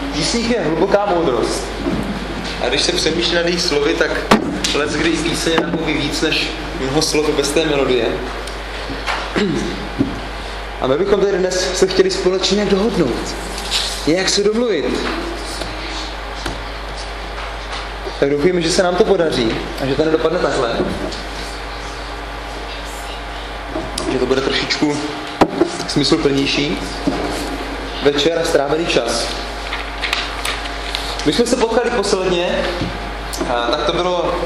písních je hluboká moudrost. A když se přemýšlí nad jejich slovy, tak leckdy i píseň napoví víc než mnoho slov bez té melodie. A my bychom tady dnes se chtěli společně nějak dohodnout. Jak se domluvit. Tak doufujeme, že se nám to podaří a že to nedopadne takhle. Že to bude trošičku smysluplnější večer a strávený čas. Když jsme se potkali posledně, tak to bylo,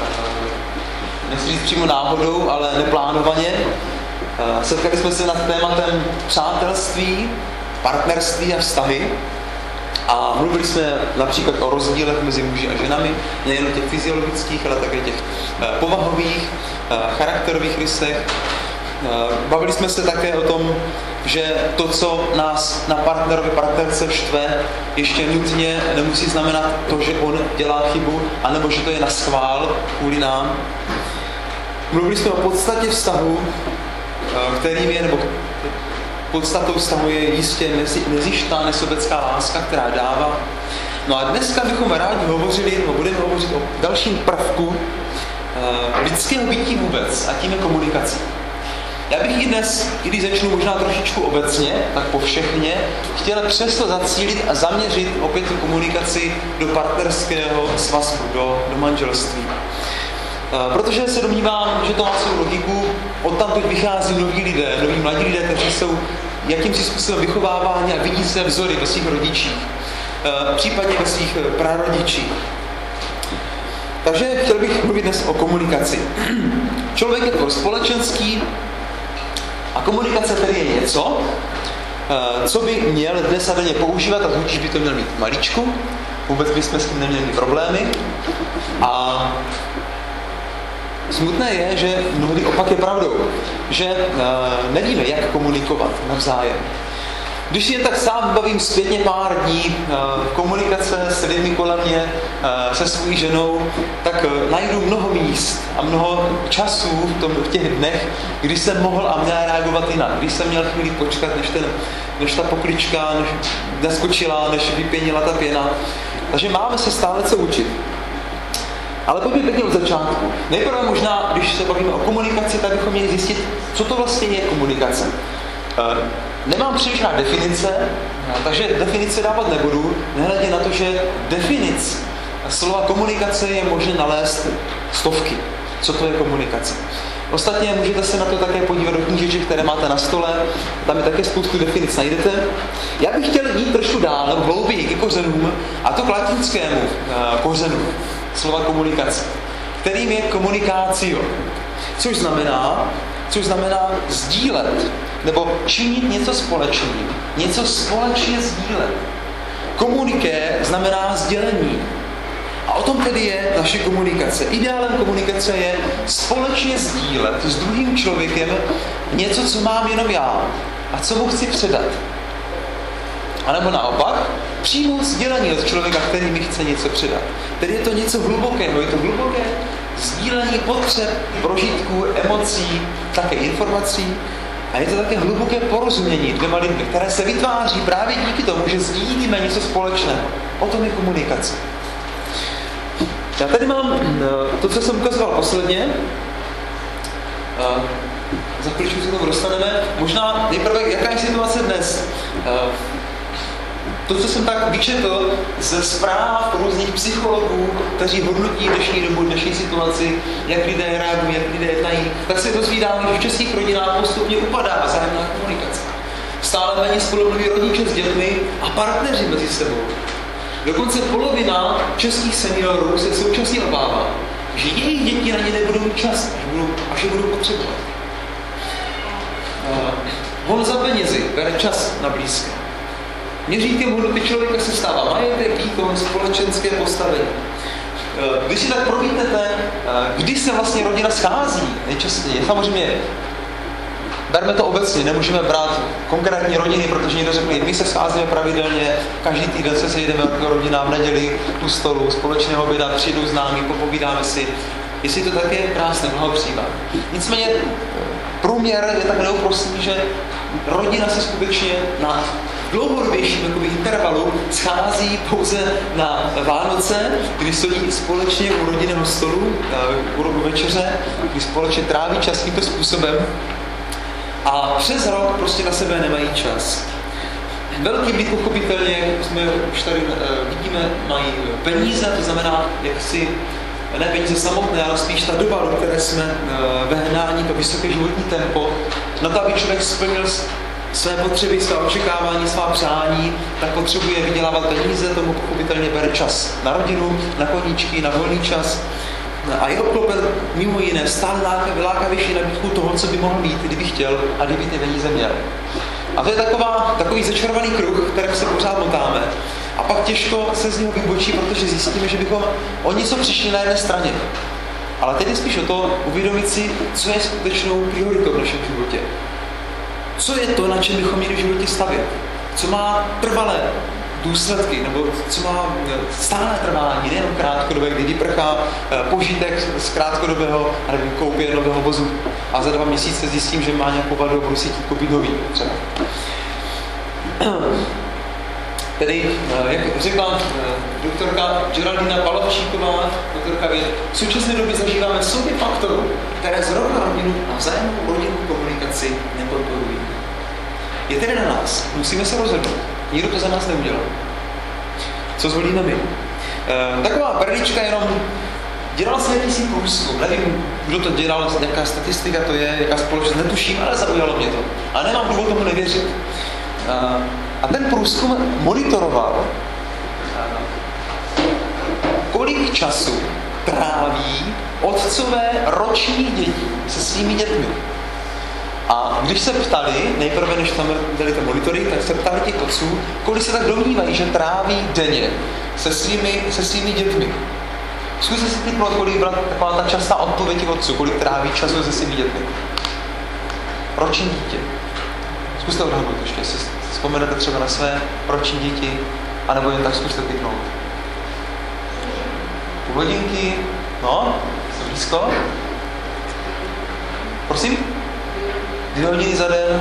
nechci říct přímo náhodou, ale neplánovaně. Setkali jsme se nad tématem přátelství, partnerství a vztahy. A mluvili jsme například o rozdílech mezi muži a ženami, nejen těch fyziologických, ale také těch povahových, charakterových rysech. Bavili jsme se také o tom, že to, co nás na partnerce štve, ještě nutně nemusí znamenat to, že on dělá chybu, anebo že to je na schvál kvůli nám. Mluvili jsme o podstatě vztahu, kterým je, nebo podstatou vztahu je jistě nezištná nesobecká láska, která dává. No a dneska bychom rádi hovořili, nebo budeme hovořit o dalším prvku lidského bytí vůbec, a tím je komunikace. Já bych i dnes, i když začnu možná trošičku obecně, tak povšechně, chtěl přesto zacílit a zaměřit opět tu komunikaci do partnerského svazku, do manželství. Protože se domnívám, že to má svou logiku, odtamtud vychází noví lidé, noví mladí lidé, kteří jsou jakýmsi způsobem vychováváni a vidí své vzory ve svých rodičích, případně ve svých prarodičích. Takže chtěl bych mluvit dnes o komunikaci. Člověk je tvor společenský a komunikace tedy je něco, co by měl dnes a denně používat, a tudíž by to měl mít maličku, vůbec bychom s tím neměli problémy. A smutné je, že mnohdy opak je pravdou, že nevíme, jak komunikovat navzájem. Když si jen tak sám bavím zpětně pár dní komunikace s lidmi kolem mě, se svou ženou, tak najdu mnoho míst a mnoho časů v těch dnech, kdy jsem mohl a měl reagovat jinak. Když jsem měl chvíli počkat, než ta poklička naskočila, než vypěnila ta pěna. Takže máme se stále co učit. Ale pojďme pěkně od začátku. Nejprve možná, když se bavíme o komunikaci, tak bychom měli zjistit, co to vlastně je komunikace. Nemám příliš rád definice, takže definice dávat nebudu, nehledě na to, že definic slova komunikace je možné nalézt stovky. Co to je komunikace? Ostatně můžete se na to také podívat do knížeček, které máte na stole, tam je také spoustu definic najdete. Já bych chtěl jít trošku dál, nebo hlouběji k kořenům, a to k latinskému kořenu slova komunikace, kterým je communicatio, což znamená sdílet, nebo činit něco společně sdílet. Komuniké znamená sdělení. A o tom tedy je naše komunikace. Ideálem komunikace je společně sdílet s druhým člověkem něco, co mám jenom já a co mu chci předat. A nebo naopak, přijmout sdělení od člověka, který mi chce něco předat. Tedy je to něco hlubokého, je to hluboké sdílení potřeb, prožitků, emocí, také informací. A je to také hluboké porozumění dvěma lidmi, které se vytváří právě díky tomu, že sdílíme něco společného. O tom je komunikace. Já tady mám to, co jsem ukazoval posledně. Za chvíličku se k tomu dostaneme. Možná nejprve, jaká je situace dnes? To, co jsem tak vyčetl ze zpráv různých psychologů, kteří hodnotí dnešní dobu, dnešní situaci, jak lidé reagují, jak lidé jednají, tak se dozvídáme, že v českých rodinách postupně upadá vzájemná komunikace. Stále méně spolu mluví rodiče s dětmi a partneři mezi sebou. Dokonce polovina českých seniorů se současně obává, že jejich děti na ně nebudou mít čas, až je budou potřebovat. Hon za penězi bere čas na blízké. Měřítkem hodnoty člověka se stává majetek, výkon, společenské postavení. Když si tak promítnete, kdy se vlastně rodina schází nejčastěji, samozřejmě berme to obecně, nemůžeme brát konkrétní rodiny, protože někdo řekne, my se scházíme pravidelně, každý týden se sejdeme jako rodina v neděli u stolu, společně obědat, přijdou známí, popovídáme si, jestli to také je krásné, blahopříjemné. Nicméně průměr je tak neúprosný, že rodina se skutečně na dlouhodobějším intervalu schází pouze na Vánoce, kdy stojí společně u rodinného stolu, u večeře, kdy společně tráví čas tímto způsobem a přes rok prostě na sebe nemají čas. Velký byt pochopitelně, jsme už tady vidíme, mají peníze, to znamená, jak si ne peníze samotné, ale spíš ta doba, do které jsme ve hnání, to vysoké životní tempo, na to, aby člověk splnil své potřeby, své očekávání, svá přání, tak potřebuje vydělávat peníze, tomu pochopitelně bere čas na rodinu, na koníčky, na volný čas a je obklopen mimo jiné stále vylákavější nabídku toho, co by mohl mít, kdyby chtěl a kdyby ty peníze měl. A to je takový začarovaný kruh, kterým se pořád motáme. A pak těžko se z něho vybočí, protože zjistíme, že bychom o něco přišli na jedné straně. Ale teď je spíš o to uvědomit si, co je skutečnou prioritou v našem životě. Co je to, na čem bychom měli v životě stavět? Co má trvalé důsledky, nebo co má stále trvání, nejenom krátkodobé, kdy vyprchá požitek z krátkodobého, nebo koupě nového vozu a za 2 měsíce zjistím, že má nějakou vadu a budu si chtít koupit nový třeba. Tedy, jak řekla doktorka Geraldina Palavčíková, doktorka věd, v současné době zažíváme souběh faktorů, které z roku na rodinu a vzájemnou rodinnou komunikaci nepodporují. Je tedy na nás, musíme se rozhodnout. Nikdo to za nás neudělal. Co zvolíme my? Taková perlička jenom, dělal jsem jakýsi průzkum, nevím, kdo to dělal, jaká statistika to je, jaká společnost, netuším, ale zaujalo mě to. A nemám důvod tomu nevěřit. A ten průzkum monitoroval, kolik času tráví otcové roční děti se svými dětmi. A když se ptali, nejprve než tam dali ten monitoring, tak se ptali těch otců, kolik se tak domnívají, že tráví denně se svými dětmi. Zkuste si typnout, kolik byla taková ta častá odpověď těch otců, kolik tráví času se svými dětmi. Roční dítě. Zkuste odhadnout ještě, jestli vzpomenete třeba na své roční děti, anebo jen tak zkuste typnout. Půl hodinky, no, jste blízko. Prosím? 2 hodiny za den.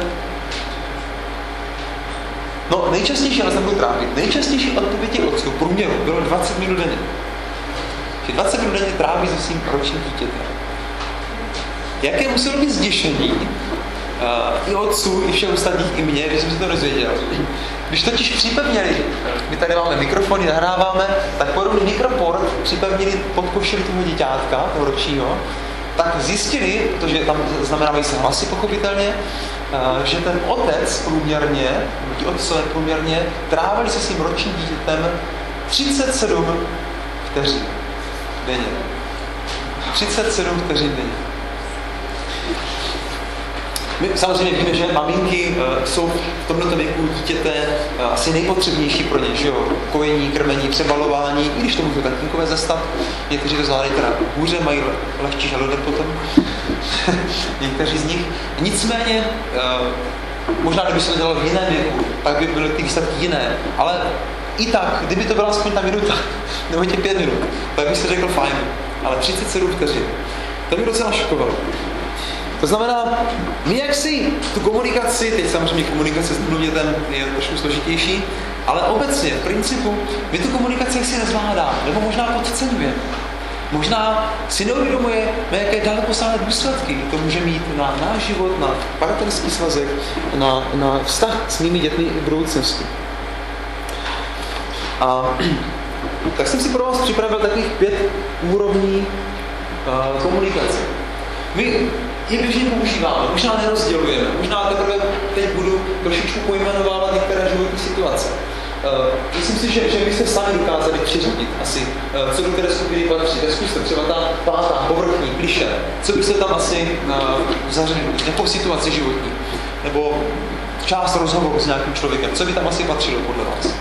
No, nejčastější, ale se budu trávit, nejčastější odpověď těch otců průměru bylo 20 minut denně. Že 20 minut denně tráví se svým ročním dítětem. Jaké muselo být zděšení i otců, i všech ostatních, i mě, když jsem se to dozvěděl. Když totiž připevnili, my tady máme mikrofony, nahráváme, tak podobný mikroport připevnili pod košili toho díťátka, toho ročního, tak zjistili, protože tam znamenávají se hlasy pochopitelně, že ten otec průměrně, ti otcové průměrně, trávili se svým ročním dítětem 37 vteřin denně. 37 vteřin denně. My samozřejmě víme, že maminky jsou v tomto věku dítěte asi nejpotřebnější pro ně, že jo? Kojení, krmení, přebalování, i když to můžou tatínkové zastat. Někteří to zvládají teda hůře, mají lehčí žaludek potom. Někteří z nich. Nicméně, možná kdyby se to dělalo v jiném věku, tak by byly ty výsledky jiné. Ale i tak, kdyby to byla aspoň ta minuta, nebo těch 5 minut, tak bych si řekl fajn. Ale 37 vteřin. To mě docela šokovalo. To znamená, my jak si tu komunikaci, teď samozřejmě komunikace s druhým dětem je trošku složitější, ale obecně, v principu, my tu komunikaci jaksi nezvládáme, nebo možná podceňujeme. Možná si neuvědomujeme, jaké dalekosáhlé důsledky to může mít na náš život, na partnerský svazek, na vztah s mými dětmi v budoucnosti. A tak jsem si pro vás připravil takových 5 úrovní komunikace. My je běžně používáme, možná nerozdělujeme, možná teprve teď budu trošičku pojmenovávat některé životní situace. Myslím si, že by se sami dokázali přiřadit asi, co do které skupiny patří. Zkuste třeba ta 5. povrchní, klišé, co by se tam asi zařadil, nějakou situaci životní, nebo část rozhovoru s nějakým člověkem, co by tam asi patřilo podle vás?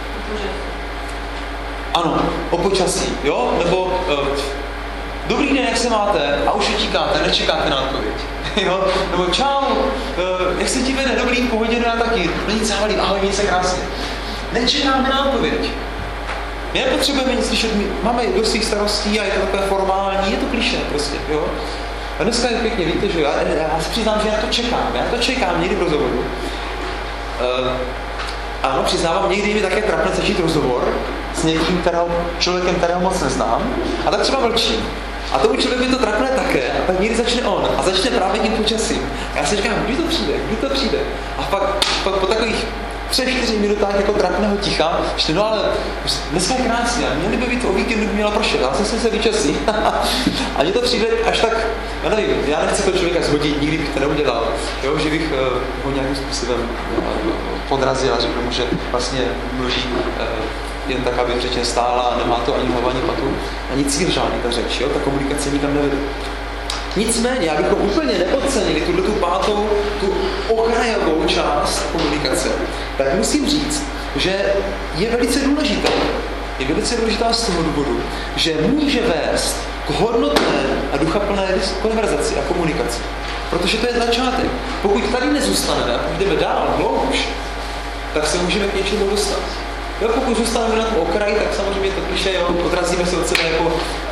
Ano, o počasí, jo? Nebo dobrý den, jak se máte? A už utíkáte, nečekáte na odpověď. Jo? Nebo čau, jak se ti vede? Dobrý, v pohodě, já taky. No nic závalí, ahoj, měj se krásně. Nečekáme na odpověď. My nepotřebujeme nic slyšet, máme dost svých starostí a je to takové formální, je to klišé prostě, jo? A dneska je pěkně, víte, že já si přiznám, že já to čekám někdy v rozhovoru. ano, přiznávám, někdy mi také trapne začít rozhovor s někým, člověkem, kterého moc neznám, a tak třeba mlčím. A tomu člověku to trapne také, a tak někdy začne on a začne právě tím počasím. A já si říkám, kdy to přijde? A pak po takových 3-4 minutách jako trapného ticha, že no ale dneska je krásně, měli by být o víkendu měla pršet, já jsem se vyčasí. A mně to přijde až tak, já nevím, já nechci to člověka zhodit, nikdy bych to neudělal, jo, že bych ho nějakým způsobem podrazil a řekl mu, že vlastně mluví jen tak, aby řeč stála a nemá to ani hlavu, ani patu, ani cíl žádný ta řeč, jo, ta komunikace nikam nevede. Nicméně, abychom úplně nepodcenili tu pátou, tu okrajovou část komunikace, tak musím říct, že je velice důležitá. Je velice důležitá z toho důvodu, že může vést k hodnotné a duchaplné konverzaci a komunikaci. Protože to je začátek. Pokud tady nezůstaneme a půjdeme dál, hloubš, tak se můžeme k něčemu dostat. Jo, pokud zůstaneme na tom okraji, tak samozřejmě to klišé, odrazíme se od sebe jako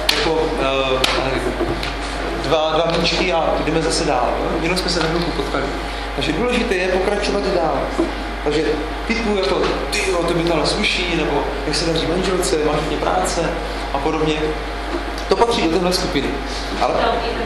dva míčky a jdeme zase dál. Jenom jsme se na chvilku potkali. Takže důležité je pokračovat dál. Takže typu jako, tyjo, to mi tohle sluší, nebo jak se daří manželce, máš hodně práce a podobně. To patří do téhle skupiny. Ale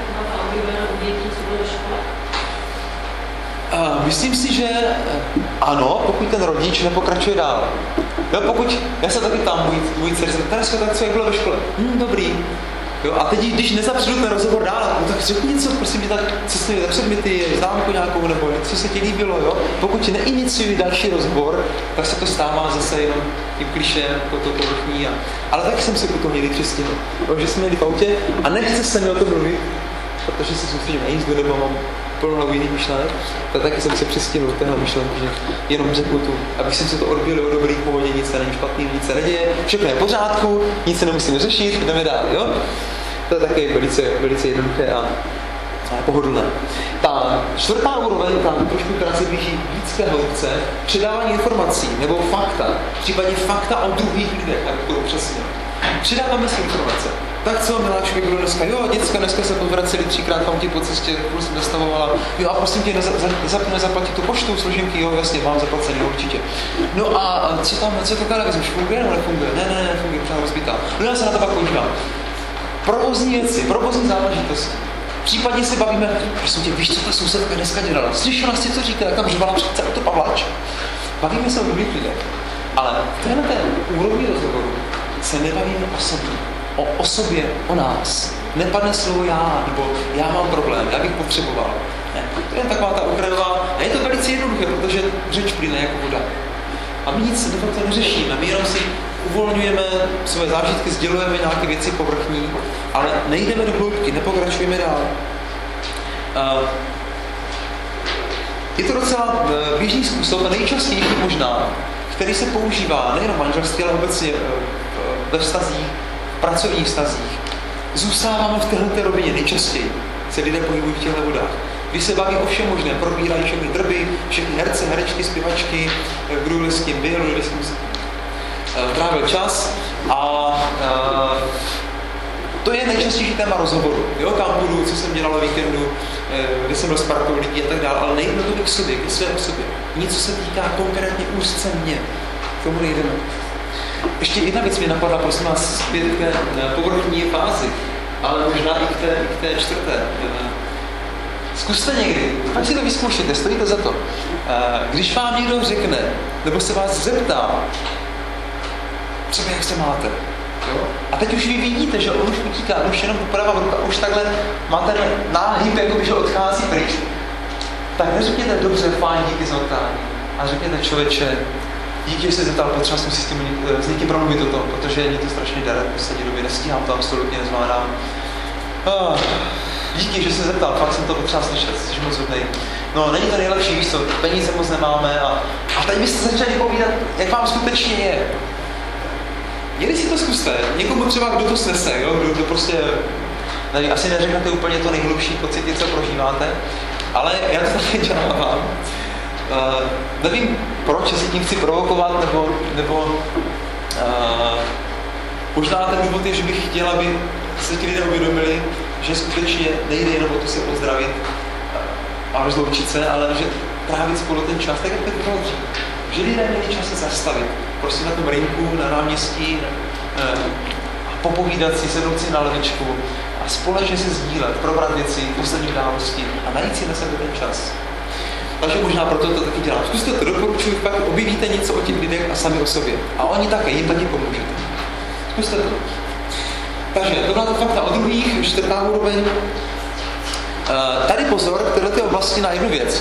myslím si, že ano, pokud ten rodič nepokračuje dál. Jo, pokud, já se taky tam můj dcer, dneska tak co, jak bylo ve škole. Dobrý. Jo, a teď, když nezapředu ten rozhovor dál, no tak řekni něco, prosím tě, tak co jsi za předměty, známku nějakou, nebo co se ti líbilo, jo? Pokud neiniciuji další rozhovor, tak se to stává zase jenom tím klišem, jako to povrchní. Ale taky jsem se potom někdy přistěhl, že jsme jeli v autě a nechce se mi o tom mluvit, protože se soustředím na jízdu, nebo mám plnou hlavu jiných myšlenek, tak taky jsem se přistěhl téhle myšlenky, že jenom řeknu tu, abych si to odbil o dobrý pohodě, nic se není špatný, nic se neděje, všechno je v pořádku, nic se nemusíme řešit, jdeme dál, jo? To je taky velice jednoduché a pohodlné. Ta čtvrtá úroveň, která se blíží víc té hloubce, předávání informací nebo fakta, případně fakta o druhých lidech, tak to přesně. Předáváme si informace. Tak co, miláčku, bylo dneska? Jo, děcka, dneska se podvraceli 3krát v autě po cestě, půl jsem dostavovala. Jo, a prosím tě, nezaplatit tu poštu, složenky, jo, jasně, mám zaplacený, určitě. No a co to televize, už funguje nebo nefunguje? Ne, nefunguje, pořád rozbitá. No já se na to pak podívám. Provozní věci, provozní záležitosti. Případně se bavíme, prosím tě, víš, co ta sousedka dneska dělala? Slyšela jsi, co říká, jak tam řvala před to Pavláč. Bavíme se o druhých lidech. Ale v této úrovni rozhovoru se nebavíme o osobě, o nás. Nepadne slovo já, nebo já mám problém, já bych potřeboval. Ne, to je taková ta okrajová, a je to velice jednoduché, protože řeč plyne jako voda. A my nic de facto neřešíme, my jenom si uvolňujeme své zážitky, sdělujeme nějaké věci povrchní, ale nejdeme do hloubky, nepokračujeme dál. Je to docela běžný způsob, a nejčastější možná, který se používá nejen v manželství, ale obecně ve vztazích, v pracovních vztazích. Zůstáváme v této rovině nejčastěji. Se lidé pohybují v těchto vodách. Když se baví o všem možné, probírají všechny drby, všechny herce, herečky, zpěvačky, kdo s kým byl, kdo s kým trávil čas a to je nejčastější téma rozhovoru. Jo, kam budu, co jsem dělal o víkendu, kde jsem byl s partou lidí a tak dále, ale nejdeme to k sobě, ke své osobě. Něco se týká konkrétně úzce mě. K tomu nejdeme. Ještě jedna věc mě napadla, prosím vás, zpět k té povrchní fázi, ale možná i k té čtvrté. Zkuste někdy, pak si to vyzkoušejte, stojí to za to. Když vám někdo řekne, nebo se vás zeptá, třeba jak se máte, jo? A teď už vy vidíte, že on už utíká, už jenom doprava ruka, už takhle má ten náhyb, jako že odchází pryč. Tak neřekněte dobře, fajn, díky za oktání. A řekněte člověče, díky, že jsi zeptal, potřeba jsem si s někým promluvit o tom, protože mě to strašně dere, v poslední době nestíhám to, absolutně nezvládám. Díky, že jsi zeptal, fakt jsem to potřeba slyšet, jsi moc hodnej. No, není to nejlepší, víš co, peníze moc nemáme a teď byste začali povídat, jak vám skutečně je. Někdy si to zkuste, někomu třeba, kdo to snese, jo? Kdo prostě, nevím, asi neřeknete úplně to nejhlubší pocity, co prožíváte, ale já to taky dělám. Nevím, proč, jestli tím chci provokovat, nebo možná ten důvod je, že bych chtěl, aby se ti lidé uvědomili, že skutečně nejde jenom o to se pozdravit a rozloučit se, ale že trávit spolu ten čas, tak jak to bylo dřív. že lidé měli čas se zastavit, prostě na tom rynku, na náměstí, a popovídat si, sednout si na lavičku a společně si sdílet, probrat věci, poslední události a najít si na sebe ten čas. Takže možná proto to taky dělám. Zkuste to, doporučuji, pak objevíte něco o těch lidech a sami o sobě. A oni také, jim taky pomůžete. Zkuste to. Takže tohle je fakta o druhých, 4. úroveň. Tady pozor v této oblasti na jednu věc.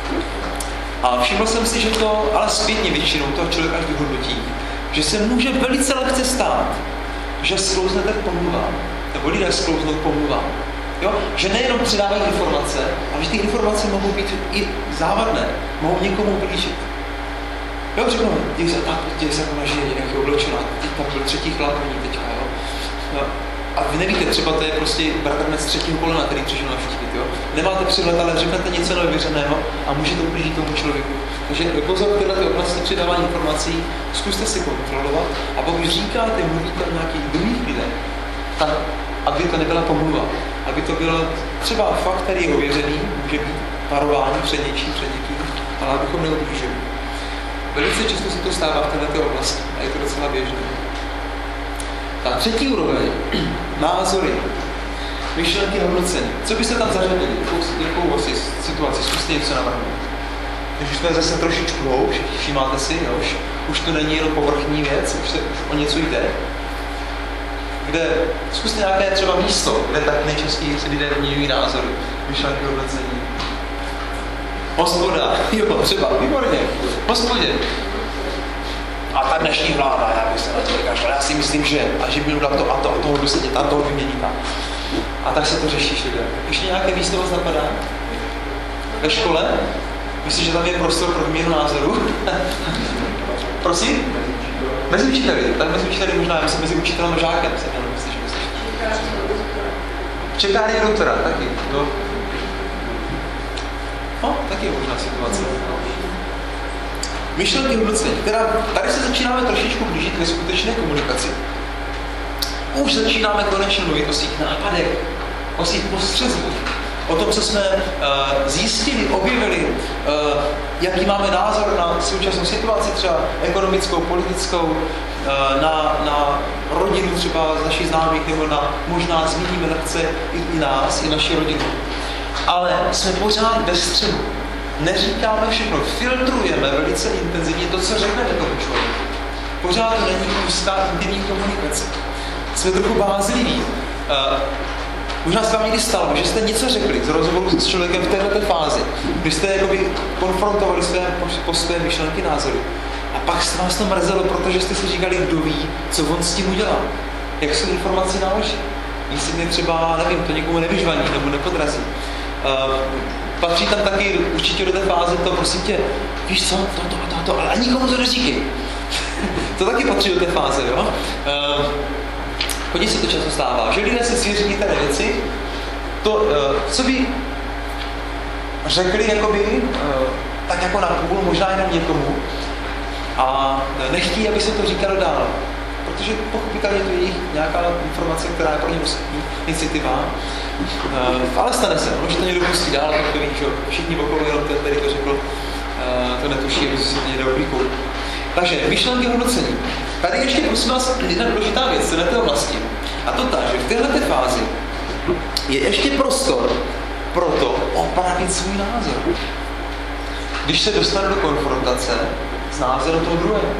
A všiml jsem si, že to ale zpětně většinou toho člověka až vyhodnotí, že se může velice lehce stát, že sklouznete k pomluvám, nebo lidé sklouznou k pomluvám. Jo? Že nejenom předávají informace, ale že ty informace mohou být i závadné, mohou někomu ublížit. Jo, řeknu, děj se jako na ženě, jak je oblečená, teď tam byl 3. chlap, teďka, jo. No. A vy nevíte, třeba to je prostě bratranec 3. kolena, který přišel navštívit, jo. Nemáte přehled, ale řeknete něco nevyvěřeného a může to ublížit tomu člověku. Takže pozor v této oblasti předávání informací, zkuste si kontrolovat a pokud říkáte, mluvíte o nějakých druhých lidech, tak aby to nebyla pomluva, aby to bylo třeba fakt, který je ověřený, může být varování před něčím, před někým, ale abychom neublížili. Velice často se to stává v této oblasti a je to docela běžné. Ta 3. úroveň, názory, myšlenky, hodnocení. Co byste tam zařadili? Jakou asi situaci? Zkuste něco navrhnout. Když už jsme zase trošičku hloubš, všimáte si, jo? Už to není jenom povrchní věc, už o něco jde. Kde zkuste nějaké třeba místo, kde tak nejčastěji si lidé vyměňují názory, myšlenky, hodnocení. Hospoda, jo, třeba, výborně, hospodě. A ta dnešní vláda, já bych se na to vykašlal, já si myslím, že a že by udělal to a to a toho dosadit a toho vyměnit. A tak se to řeší lidé. Ještě nějaké místo vás napadá? Ve škole? Myslíš, že tam je prostor pro výměnu názoru? Prosím? Mezi učiteli. Tak mezi učiteli možná, já myslím, mezi učitelem a žákem. Myslíš? Čekárny doktora, taky. No, taky je možná situace. Myšlenky hodnocení. Teda tady se začínáme trošičku blížit ke skutečné komunikaci. Už začínáme konečně mluvit o svých nápadech, o svých postřezích, o tom, co jsme zjistili, objevili, jaký máme názor na současnou situaci, třeba ekonomickou, politickou, na rodinu třeba z našich známých, nebo možná zmíníme lehce i nás, i naši rodinu. Ale jsme pořád bez středu. Neříkáme všechno, filtrujeme velice intenzivně to, co řekneme tomu člověku. Pořád to není úzká intimní komunikace. Jsme trochu bázliví. Možná se vám někdy stalo, že jste něco řekli z rozhovoru s člověkem v této fázi, kdy jste jakoby konfrontovali své postoje, myšlenky, názory. A pak se vás to mrzelo, protože jste si říkali, kdo ví, co on s tím udělá. Jak jsou informaci naloží. Jestli mě třeba, nevím, to někomu nevyžvaní nebo nepodrazí. Patří tam taky určitě do té fáze to, prosím tě, víš co, to, ale nikomu to neříkej. To taky patří do té fáze, jo? Hodně se to často stává, že lidé se svěří některé věci, to, co by řekli, jakoby, tak jako na půl, možná jenom někomu, a nechtí, aby se to říkalo dál. Protože pochopitelně to je jejich nějaká informace, která je pro ně osobní, citlivá. Ale stane se, že to někdo pustí dál, tak to ví, že všichni okolo, jenom ten, který to řekl, to netuší, že si to někde oblíkou. Takže myšlenky hodnocení. Tady ještě prosím vás jedna důležitá věc v této oblasti. A to tak, že v této fázi je ještě prostor pro to opravit svůj názor. Když se dostane do konfrontace s názorem toho druhého.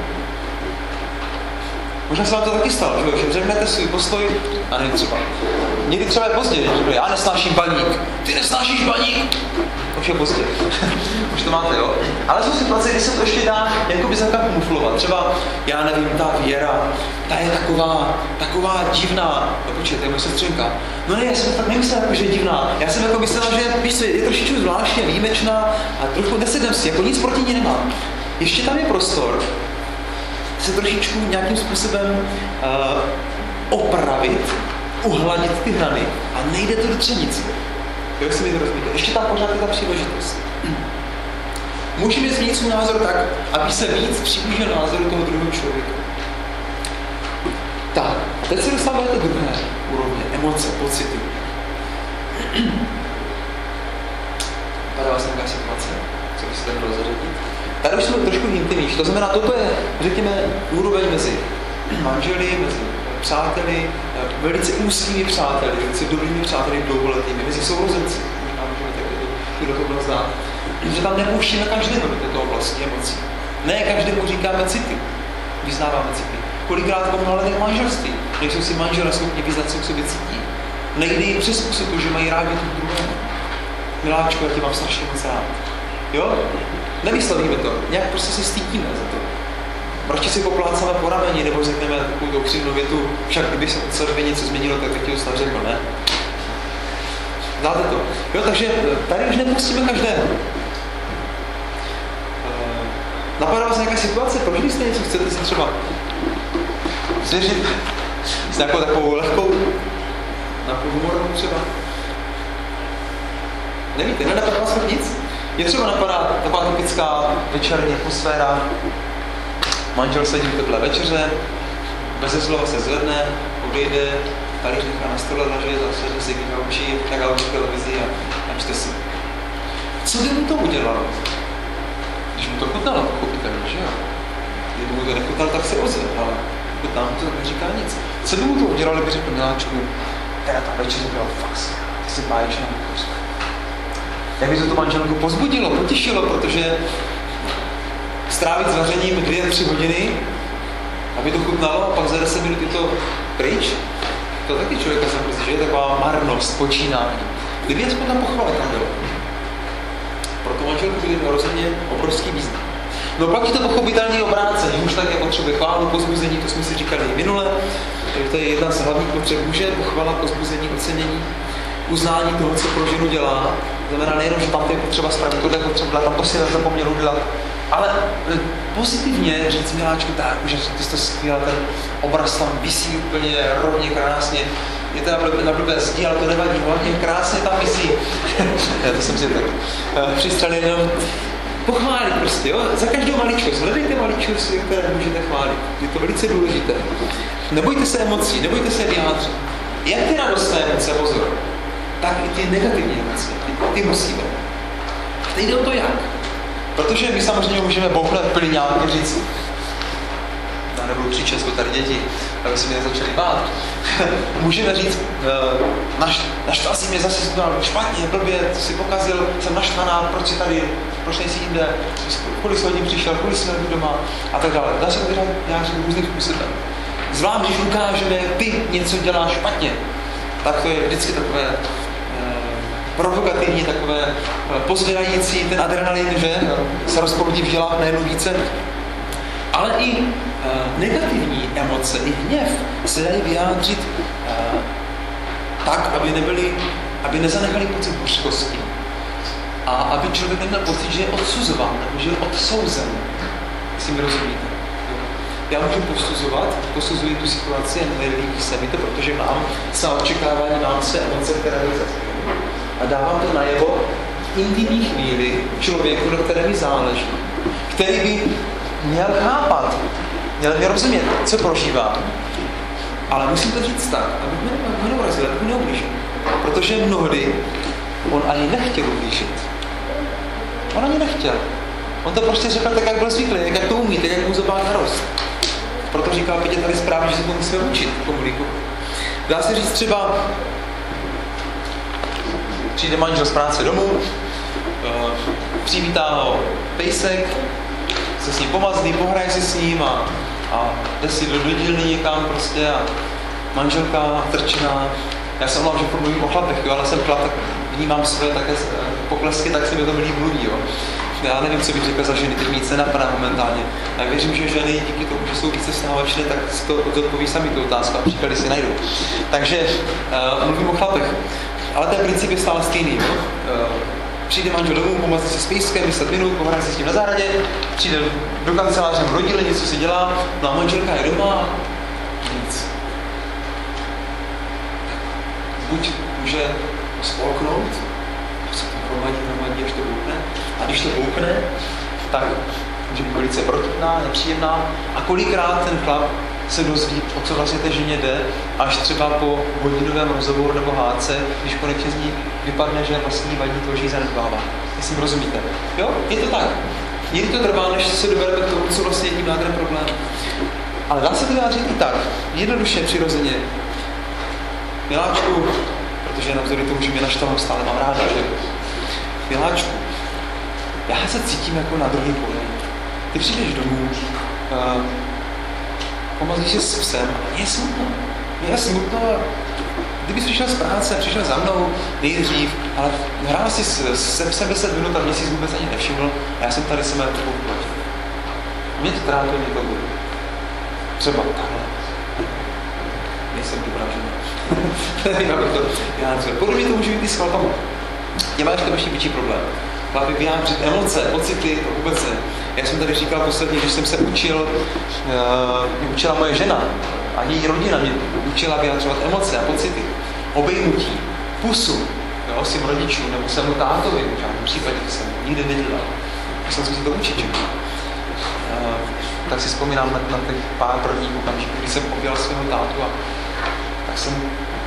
Možná se vám to taky stalo, že řeknete svůj postoj, a nevím třeba. Někdy třeba je pozdě, že já nesnáším baník. Ty nesnášíš baník? Už je pozdě. Už to máte, jo? Ale jsou situace, kdy se to ještě dá jakoby zakamuflovat. Třeba, já nevím, ta Věra, ta je taková divná. No počkej, to je moje sestřenka. No ne, já jsem tak nemyslel, že je divná. Já jsem jako myslel, že víš co, je trošičku zvláštně výjimečná a trošku nesedem si, jako nic proti ní nemám. Ještě tam je prostor se trošičku nějakým způsobem opravit, uhladit ty hrany a nejde to do třenice. Jak si mi to rozumíte? Ještě tam pořád je ta příležitost. Můžeme změnit svůj názor tak, aby se víc přiblížil názoru toho druhého člověka. Tak, teď se dostáváme do druhé úrovně, emoce, pocity. Padá vás nějaká situace, co byste mělo zařadit? Tady už jsme trošku intimnější. To znamená, toto je, řekněme, úroveň mezi manželi, mezi přáteli, velice úzkými přáteli, velice dobrými přáteli dlouholetými, mezi sourozenci. Možná můžeme taky do toho znát. Že tam nepouštíme každého do této oblasti emocí. Ne každému říkáme city, vyznáváme city. Kolikrát v mnohaletých manželství nejsou si manželé schopni vyznat, co k sobě cítí. Nejde jim přes to, že mají rádi tu druhou. Miláčku, já tě mám strašně moc rád. Jo? Nevyslovíme to, nějak prostě si stítíme za to. Proč si poplácáme po rameni, nebo řekneme takovou dokřivnou větu, však kdyby se po celé něco změnilo, tak bych ti to snad řekl, ne? Znáte to? Jo, takže tady už nepustíme každého. Napadá vás nějaká situace, prožili jste něco, chcete si třeba svěřit s nějakou takovou lehkou, nějakou humorovou třeba? Nevíte, nenapadá vás nic? Mě třeba napadá taková typická večerní atmosféra, manžel sedí v teplé večeře, beze slova se zvedne, odejde, talíř nechá na stole ležet, zase si kývá oči, taká už televizi a čte si. Co by mu to udělalo? Když mu to chutnalo, pochopitelně, že jo? Kdyby mu to nechutnalo, tak se ozve, ale chutná mu to neříká nic. Co by mu to udělalo, kdyby řekl, miláčku, teda ta večeře byla fakt, ty jsi báječná kuchařka. Jak by to tu manželku pozbudilo, potěšilo, protože strávit s vařením 2-3 hodiny, aby to chutnalo a pak za 10 minut je to pryč, to taky člověka zamrzí, že je taková marnost, počínání. Kdyby aspoň tam pochvala tam bylo. Pro tu manželku byl rozhodně obrovský význam. No pak je to pochopitelně obráceně, už tak je potřebuje chválu, pozbuzení, to jsme si říkali i minule, to je jedna z hlavních potřeb muže, pochvala, pozbuzení, ocenění, uznání toho, co pro ženu dělá. Znamená nejenom, že tam to je potřeba spravit, tohle je potřeba, tam to si nezapomněl udělat, ale pozitivně říct miláčku, tak, že ty jsi to skvělá, ten obraz tam visí úplně rovně krásně, je to na blbé zdi, ale to nevadí, hlavně krásně tam visí. Já to jsem si tak přistřelil jenom pochválit prostě, jo? Za každou maličkost, hledejte maličkosti, které můžete chválit, je to velice důležité. Nebojte se emocí, nebojte se vyjádřit. Jak ty radostné emoce, pozor, tak i ty negativní emoce, ty musíme. Teď jde o to jak. Protože my samozřejmě můžeme bouchnout plyňák a říct, já nebudu křičet, jsou tady děti, aby si mě nezačali bát. Můžeme říct, naštval si mě zase špatně, blbě, to si pokazil, jsem naštvaná, proč jsi tady, proč nejsi jinde, kolik hodin přišel, kolik jsme doma a tak dále. Dá se to vyjádřit různým způsobem. Zvlášť, když ukážeme, ty něco děláš špatně, tak to je vždycky takové provokativní, takové pozvědající, ten adrenalin, že se rozproudí v žilách nejenom více. Ale i negativní emoce, i hněv se dají vyjádřit tak, aby nezanechali pocit hořkosti. A aby člověk neměl pocit, že je odsuzován, nebo že je odsouzen. Jestli mi rozumíte. Já můžu posuzuji tu situaci a nelíbí se mi to, protože mám své očekávání, mám své emoce, které vyzastují. A dávám to najevo v intimní chvíli člověku, na které mi záleží, který by měl chápat, měl mě rozumět, co prožívám, ale musím to říct tak, abych mě neurazil, abych mě neublížil. Protože mnohdy on ani nechtěl ublížit. On ani nechtěl. On to prostě řekl tak, jak byl zvyklý, jak to umí, tak jak mu zobá narost. Proto říkal Petě tady správně, že se to musíme učit, komunikovat. Dá se říct třeba, přijde manžel z práce domů, přivítá ho pejsek, se s ním pomazlí, pohraje si s ním a jde si do dílny někam prostě a manželka trčená. Já jsem mluvil, že mluvím o chlapech, jo, ale jsem chlap, tak vnímám své také poklesky, tak se mi to líbí mluví, jo. Já nevím, co bych řekl za ženy, teď mi nic nenapadá momentálně. Já věřím, že ženy díky tomu, že jsou více vztahovačné, tak si to odpoví sami tu otázku a příklady si najdou. Takže mluvím o chlapech, ale ten princip je stále stejný. No? Přijde manžel domů, pomazlí se s pejskem, 10 minut, pohraje se s tím na zahradě, přijde do kanceláře, v rodile, něco si dělá, no a manželka je doma a nic. Buď může spolknout, se to hromadí, až to boukne. A když to boukne, tak může být velice protivná, nepříjemná. A kolikrát ten chlap se dozví, o co vlastně té ženě jde, až třeba po hodinovém rozhovoru nebo hádce, když konečně z ní vypadne, že vlastně vadí to, že ji zanedbává. Jestli mi rozumíte. Jo? Je to tak. Někdy to trvá, než se dobereme k tomu, co vlastně je tím nádherem problém. Ale dá se to vyjádřit i tak, jednoduše, přirozeně. Miláčku, protože navzdory tomu, že mě naštval, stále mám ráda, že? Miláčku, já se cítím jako na druhý poli. Ty přijdeš domů, pomazlíš se s psem a mě je smutno. Mě je smutno. Kdybys přišel z práce, přišel za mnou nejdřív, ale hrál si se psem 10 minut a mě si vůbec ani nevšiml a já jsem tady se mé takovou platil. Mě to trápí, mě to bude. Třeba takhle. Nejsem dobrá žena. Podle mě to může být i s chlapama. Tě máš to ještě větší problém. Chlapi vyjádřit emoce, pocity, to vůbec ne. Jak jsem tady říkal posledně, když jsem se učila moje žena a její rodina mě učila vyjádřovat emoce a pocity. Obejmutí, pusu, jo, svým rodičům nebo svému tátovi, v žádném případě to jsem nikdy nedělal. Musel jsem si to učit, tak si vzpomínám na těch pár prvních okamžiků, kdy jsem objel svého tátu a tak jsem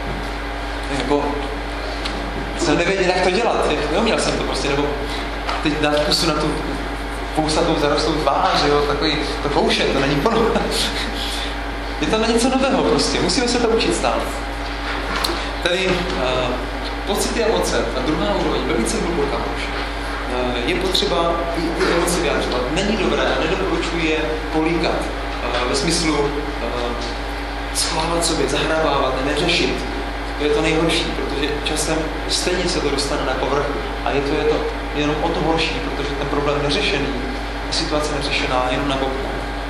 nevěděl, jak to dělat. Neuměl jsem to prostě, nebo teď dát pusu na tu poustatou zarostlou tvář, jo, takový to kouše, to není ono. Je to na něco nového prostě, musíme se to učit stále. Tady pocity a emoce, a druhá úroveň, velice hluboká už. Je potřeba ty emoce vyjádřovat. Není dobré, nedoporučuji je políkat. Ve smyslu schovávat sobě, zahrávávat, neřešit. To je to nejhorší, protože časem stejně se to dostane na povrch a je to jenom o to horší, protože ten problém neřešený, situace neřešená, jenom na boku.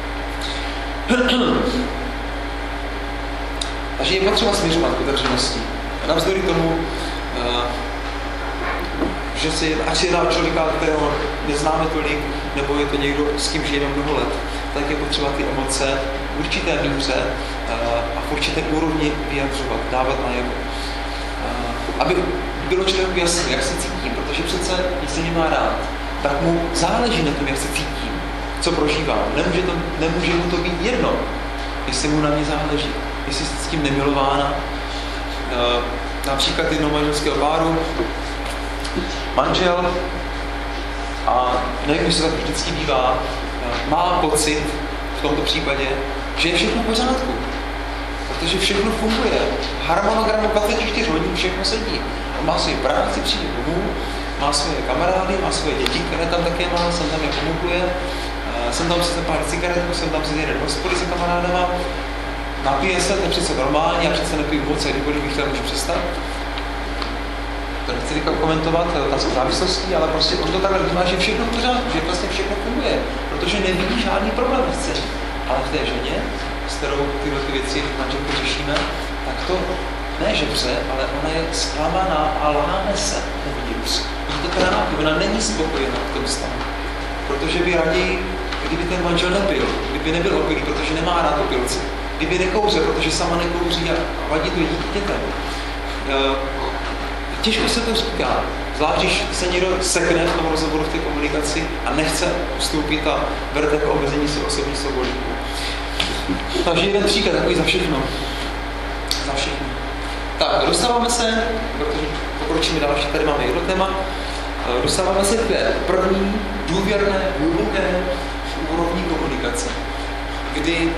Takže je potřeba směřovat k otevřenosti. Navzdory tomu, že ať si jedná člověka, kterého neznáme tolik, nebo je to někdo, s kým žijeme mnoho let, tak je potřeba ty emoce v určité míře a v určité úrovni vyjadřovat, dávat najevo. Aby bylo člověku jasné, jak se cítím, protože přece, když se mě má rád, tak mu záleží na tom, jak se cítím, co prožívám. Nemůže mu to být jedno, jestli mu na mě záleží, jestli jste s tím nemilována. Například jednoho manželského páru, manžel, a nevím, jestli to tak vždycky bývá, má pocit v tomto případě, že je všechno v pořádku. Protože všechno funguje. Harmonogramu 24 hodin všechno sedí. On má svoji práci, přijde domů, má svoje kamarády, má svoje děti, které tam také má, jsem tam je pomůžuje. Jsem tam si zapálil cigaretku, jsem tam si jede do hospody se kamarádama. Napije se, to je přece normální, já přece nepiju moc, kdykoliv bych chtěl, můžu přestat. To nechci komentovat, ta závislostí, ale prostě on to takhle vnímá, že všechno v pořádku, že vlastně všechno funguje, protože nevidí žádný problém v scéně. Ale v té ženě, s kterou tyhle věci manželku řešíme, tak to ne že vře, ale ona je zklamaná a láme se uvnitř. Jí to trápí, ona není spokojená v tom stavu. Protože by raději, kdyby ten manžel nebyl, kdyby nebyl opilý, protože nemá rád opilce, kdyby nekouřil, protože sama nekouří a vadí to dětem. Těžko se to říká, zvlášť když se někdo sekne v tom rozhovoru, v té komunikaci a nechce ustoupit a bere jako omezení si osobní svobody. Takže jeden příklad, takový za všechno. Za všechno. Tak, dostáváme se, protože pokročíme další, tady máme jedno téma, dostáváme se k té první důvěrné, hluboké úrovni komunikace, kdy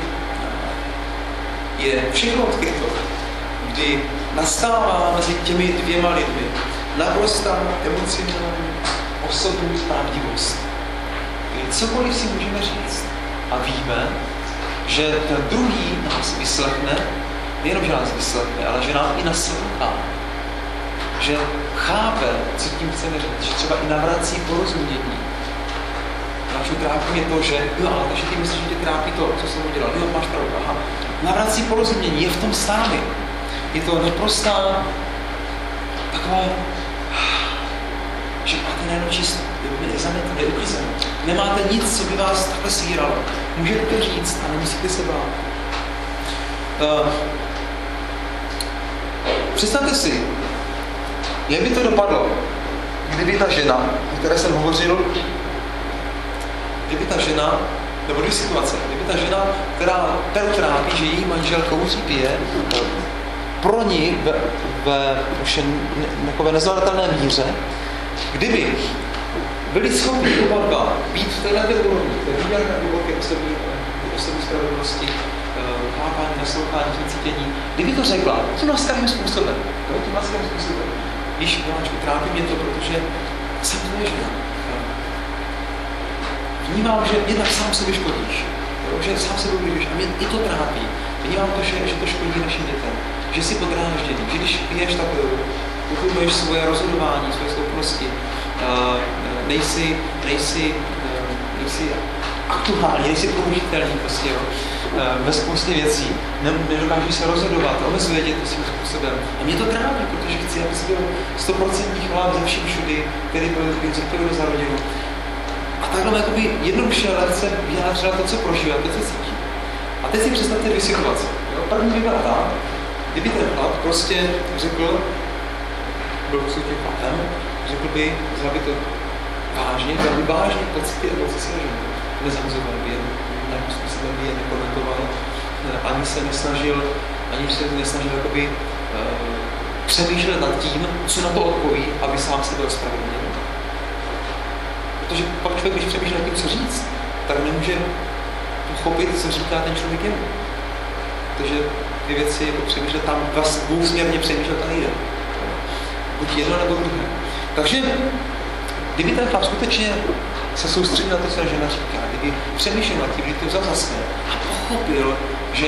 je všechno odkryto, kdy nastává mezi těmi dvěma lidmi naprostá emocionální osobní pravdivost. Kdy cokoliv si můžeme říct a víme, že ten druhý nás vyslechne, nejenom, že nás vyslechne, ale že nám i naslouchá. Že chápe, co tím chceme říct, že třeba i navrací porozumění. Našu trápí je to, že jo, takže ty myslíš, že tě trápí to, co jsem udělal, jo, máš pravdu, aha. Navrací porozumění, je v tom s námi. Je to naprostá taková, že máte najednou čisto, neuklizeno. Nemáte nic, co by vás takhle svíralo. Můžete to říct a nemusíte se bát. Představte si, jak by to dopadlo, kdyby ta žena, o které jsem hovořil, kdyby ta žena, nebo dvě situace, kdyby ta žena, kterou trápí, že její manžel kouří, pije, pro ní ve už takové nezvladatelné míře, kdyby byli schopni oba dva být v téhle úrovni, to je výměrné hluboké osobní spravedlnosti, chápání, naslouchání, cítění. Kdyby to řekla, tím laskavým způsobem, víš, Miláčku, trápí mě to, protože jsem tvoje žena. Vnímám, že jednak sám sobě škodíš, že sám sebe ubližuješ a mě i to trápí. Vnímám to, že to škodí našim dětem, že jsi podrážděný, že když piješ, tak utlumuješ svoje rozhodování, svoje schopnosti, nejsi aktuální, nejsi použitelný prostě, jo, ve spoustě věcí, nedokážeš se rozhodovat, omezuje tě to svým způsobem. A mě to trápí, protože chci, aby jsi byl 100% chlap ze vším všudy, který byl zodpovědný za rodinu. A takhle jakoby jednoduše lehce vyjádřila to, co prožívá, to, co cítí. A teď si představte dvě situace. První by byla ta, kdyby ten chlap prostě řekl, byl tím chlapem, řekl by, vzal by to vážně pocity a emoce své ženy. Nezahazoval by je, nějakým způsobem by je nekomentoval, ani se nesnažil jakoby, přemýšlet nad tím, co na to odpoví, aby sám se byl spravedlivý. Protože pak člověk, když přemýšlí nad tím, co říct, tak nemůže pochopit, co říká ten člověk jemu. Protože ty věci jako přemýšlet tam dvousměrně přemýšlet a nejde. Buď jedno nebo druhé. Takže kdyby ten chlap skutečně se soustředil na to, co žena říká, kdyby přemýšlel nad tím, kdyby to vzal za své a pochopil, že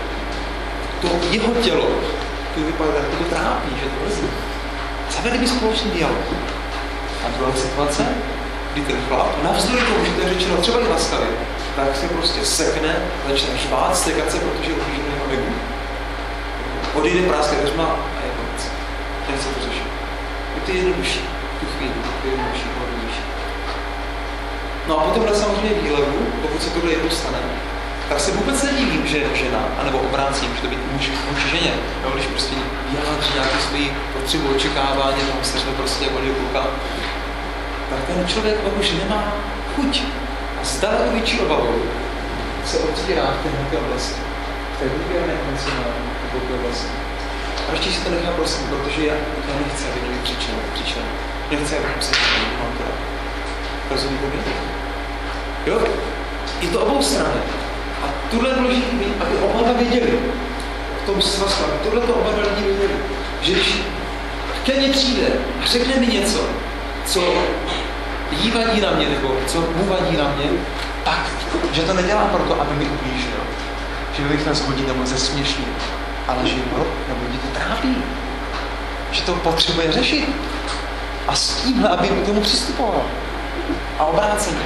to jeho tělo, to vypadá, to trápí, že to mrzí. Zavedli by společný dialog. A druhá situace, kdy ten chlap, navzdory tomu, že to je řečeno třeba i laskavě, tak se prostě sekne, začne švát, stekat se, protože ublížený na egu. Odejde práskat dveřma a je konec. Nechce to řešit. Je to jednodušší, tu chvíli, to je jednodušší, jednodušší. No a potom samozřejmě výlevu, pokud se tohle jednou stane, tak se vůbec nedivím, že žena, anebo obrácím, že to být muž ženě, no, když prostě vyjádří nějakou svoji potřebu, očekávání, tam se řve prostě jako kluka, tak ten člověk už nemá chuť a s daleko větší obavou se otvírá v této oblasti, v té důvěrné emocionální oblasti. A ještě si to nechám prosím, protože já nechci, aby měli křičel. Nechci, aby se mám to rád. Rozumíte mi? Jo? Je to obou strany. A tuhle je důležitý, aby oba věděli v tom svazku, aby tohle to oba lidi věděli, že když ke mně přijde a řekne mi něco, co jí vadí na mě, nebo co mu vadí na mě, tak, že to nedělá proto, aby mi ublížil, že bych chtěl shodit nebo zesměšnit, ale že ho nebo lidi to trápí, že to potřebuje řešit a s tímhle, aby k tomu přistupoval a obráceně.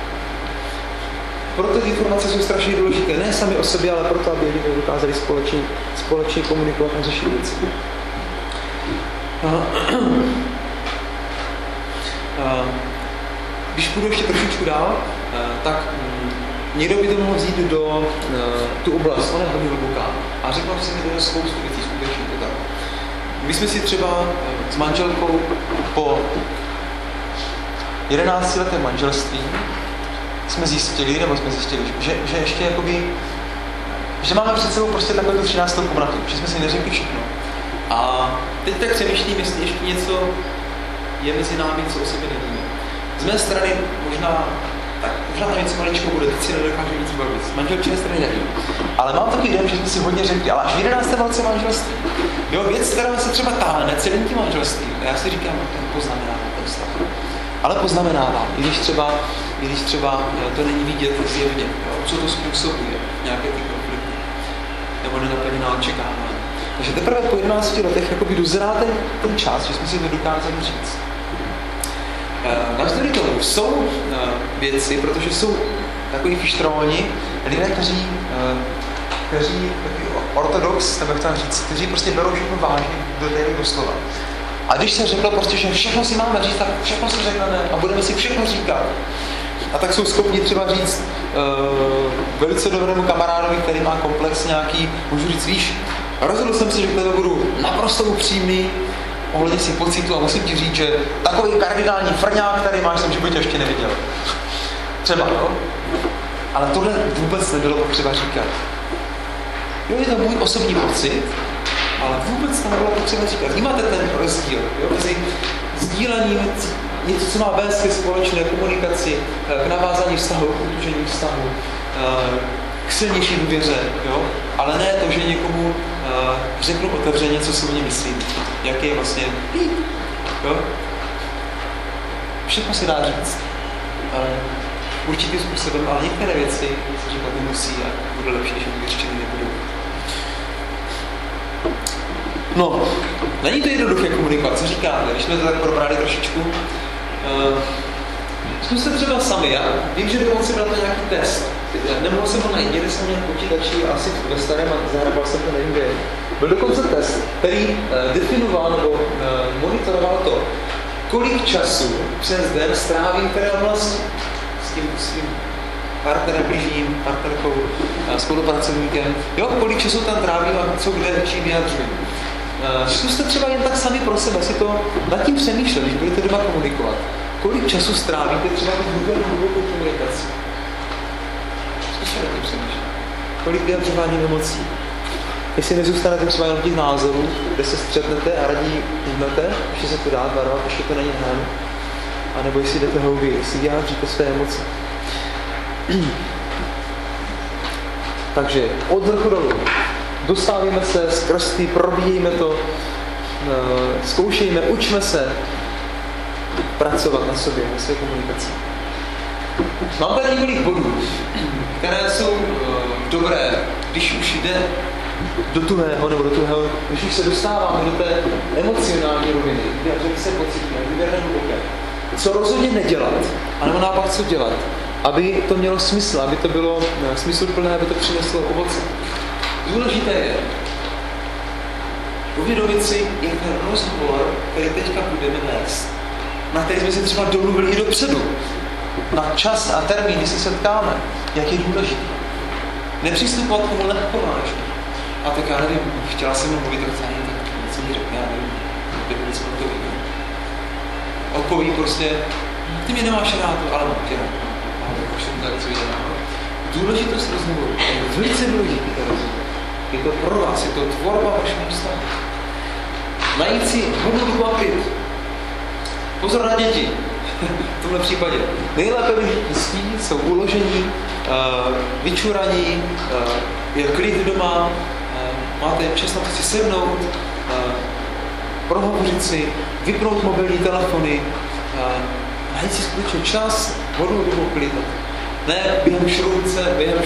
Proto ty informace jsou strašně důležité, ne sami o sobě, ale proto, aby lidé dokázali společně komunikovat a řešit věci. Když půjdu ještě trošičku dál, tak někdo by to mohl vzít do tu oblast, ona je hodně hluboká. A řekl jsem si spoustu věcí, skutečně to tak. My jsme si třeba s manželkou po 11 letém manželství jsme zjistili, že ještě jakoby, že máme před sebou prostě takovou 13. komnatu, že jsme si neřekli všechno. A teď tak přemýšlím, jestli ještě něco je mezi námi, co o sobě nevíme. Z mé strany možná tam něco maličko bude, teď si nedokážu víc bavit. Z manželčové strany nevím. Ale mám taky dojem, že jsme si hodně řekli, ale až v 11. válce manželství. Jo, věc, která se třeba táhne celým tím manželství. A já si říkám, ten poznamenává ten vztah. Ale poznamenává, i když třeba to není vidět zjevně, jo, co to způsobuje, nějaké ty konflikty, nebo nenaplněná očekávání. Takže teprve po 11 letech jakoby dozrá ten čas, že jsme si to dokázali říct. Navzdory tomu jsou věci, protože jsou takový fištroni, lidé, kteří ortodox, nebo chci říct, kteří prostě berou všechno vážně do téhle doslova. A když se řeklo prostě, že všechno si máme říct, tak všechno si řekneme a budeme si všechno říkat. A tak jsou schopni třeba říct velice dobrému kamarádovi, který má komplex nějaký, můžu říct, víš, rozhodl jsem se, že k tebe budu naprosto upřímný, ohledně si pocitu a musím ti říct, že takový kardinální frňák, který máš, jsem v životě ještě neviděl. Třeba, jo? Ale tohle vůbec nebylo potřeba říkat. Jo, je to můj osobní pocit, ale vůbec to nebylo potřeba říkat. Vnímáte ten rozdíl, jo? Mezi sdílením něco, co má vést ke společné komunikaci, k navázání vztahu, k udržení vztahu, k silnější důvěře, jo? Ale ne to, že někomu řeknu otevřeně, co si o ně myslím, jaký je vlastně, jo? Všechno se dá říct, určitým způsobem, ale některé věci se říkat nemusí a bude lepší, že vyřeštěny nebudou. No, není to jednoduché komunikovat, co říkáte? Když jsme to tak probrali trošičku, zkuste třeba sami, já vím, že dokonce byl to nějaký test. Nemohl jsem ho najít, někde jsem měl počítači asi ve starém a zahrabal jsem to nevím kde. Byl dokonce test, který definoval nebo monitoroval to, kolik času přes den strávím které oblasti s tím svým partnerem blížním, partnerkou, spolupracovníkem. Jo, kolik času tam trávím a co kde, čím vyjadřuji. Zkuste třeba jen tak sami pro sebe si to nad tím přemýšlet, když budete doma komunikovat. Kolik času strávíte třeba hlubokou komunikaci? Zkuste nad tím přemýšlet. Kolik vyjadřování emocí? Jestli nezůstanete třeba jenom těch názorů, kde se střetnete a raději uhnete, ještě se to dá varovat, ještě to není hnán, anebo jestli jdete hlouběji, jestli vyjádříte své emoce. Takže od vrchu dolů. Dostávíme se z krsty, probíjíme to, zkoušejme, učme se pracovat na sobě, na své komunikaci. Mám tady několik bodů, které jsou dobré, když už jde do tuhého, nebo do tuhého, když už se dostáváme do té emocionální roviny, vyjadřují se pocitně, výběrné hluboké. Co rozhodně nedělat, anebo naopak co dělat, aby to mělo smysl, aby to bylo smysluplné, aby to přineslo ovoce. Důležité je uvědomit si, jak ten rozhovor, který teďka budeme vést, na který jsme se třeba domluvili i dopředu, na čas a termín, kdy se setkáme, jak je důležitý. Nepřistupovat k tomu lehkovážně. A tak já nevím, chtěla jsem mluvit o cení, tak něco mi řekne, já nevím, nic o to vím. Odpoví prostě, ty mě nemáš rád, ale mám tě rád. Ale už jsem tak co viděl. Důležitost rozhovoru je velice důležitý ten rozhovor. Je to pro vás, je to tvorba vašeho vztahu. Najít si hodnou dobu a klid. Pozor na děti. V tomhle případě. Nejlépe vyžití spí, jsou uložení, vyčuraní, je klid doma, máte čas na to si sednout, prohovořit si, vypnout mobilní telefony, najít si skutečně čas, hodnou dobu klidu. Ne během šroubce, během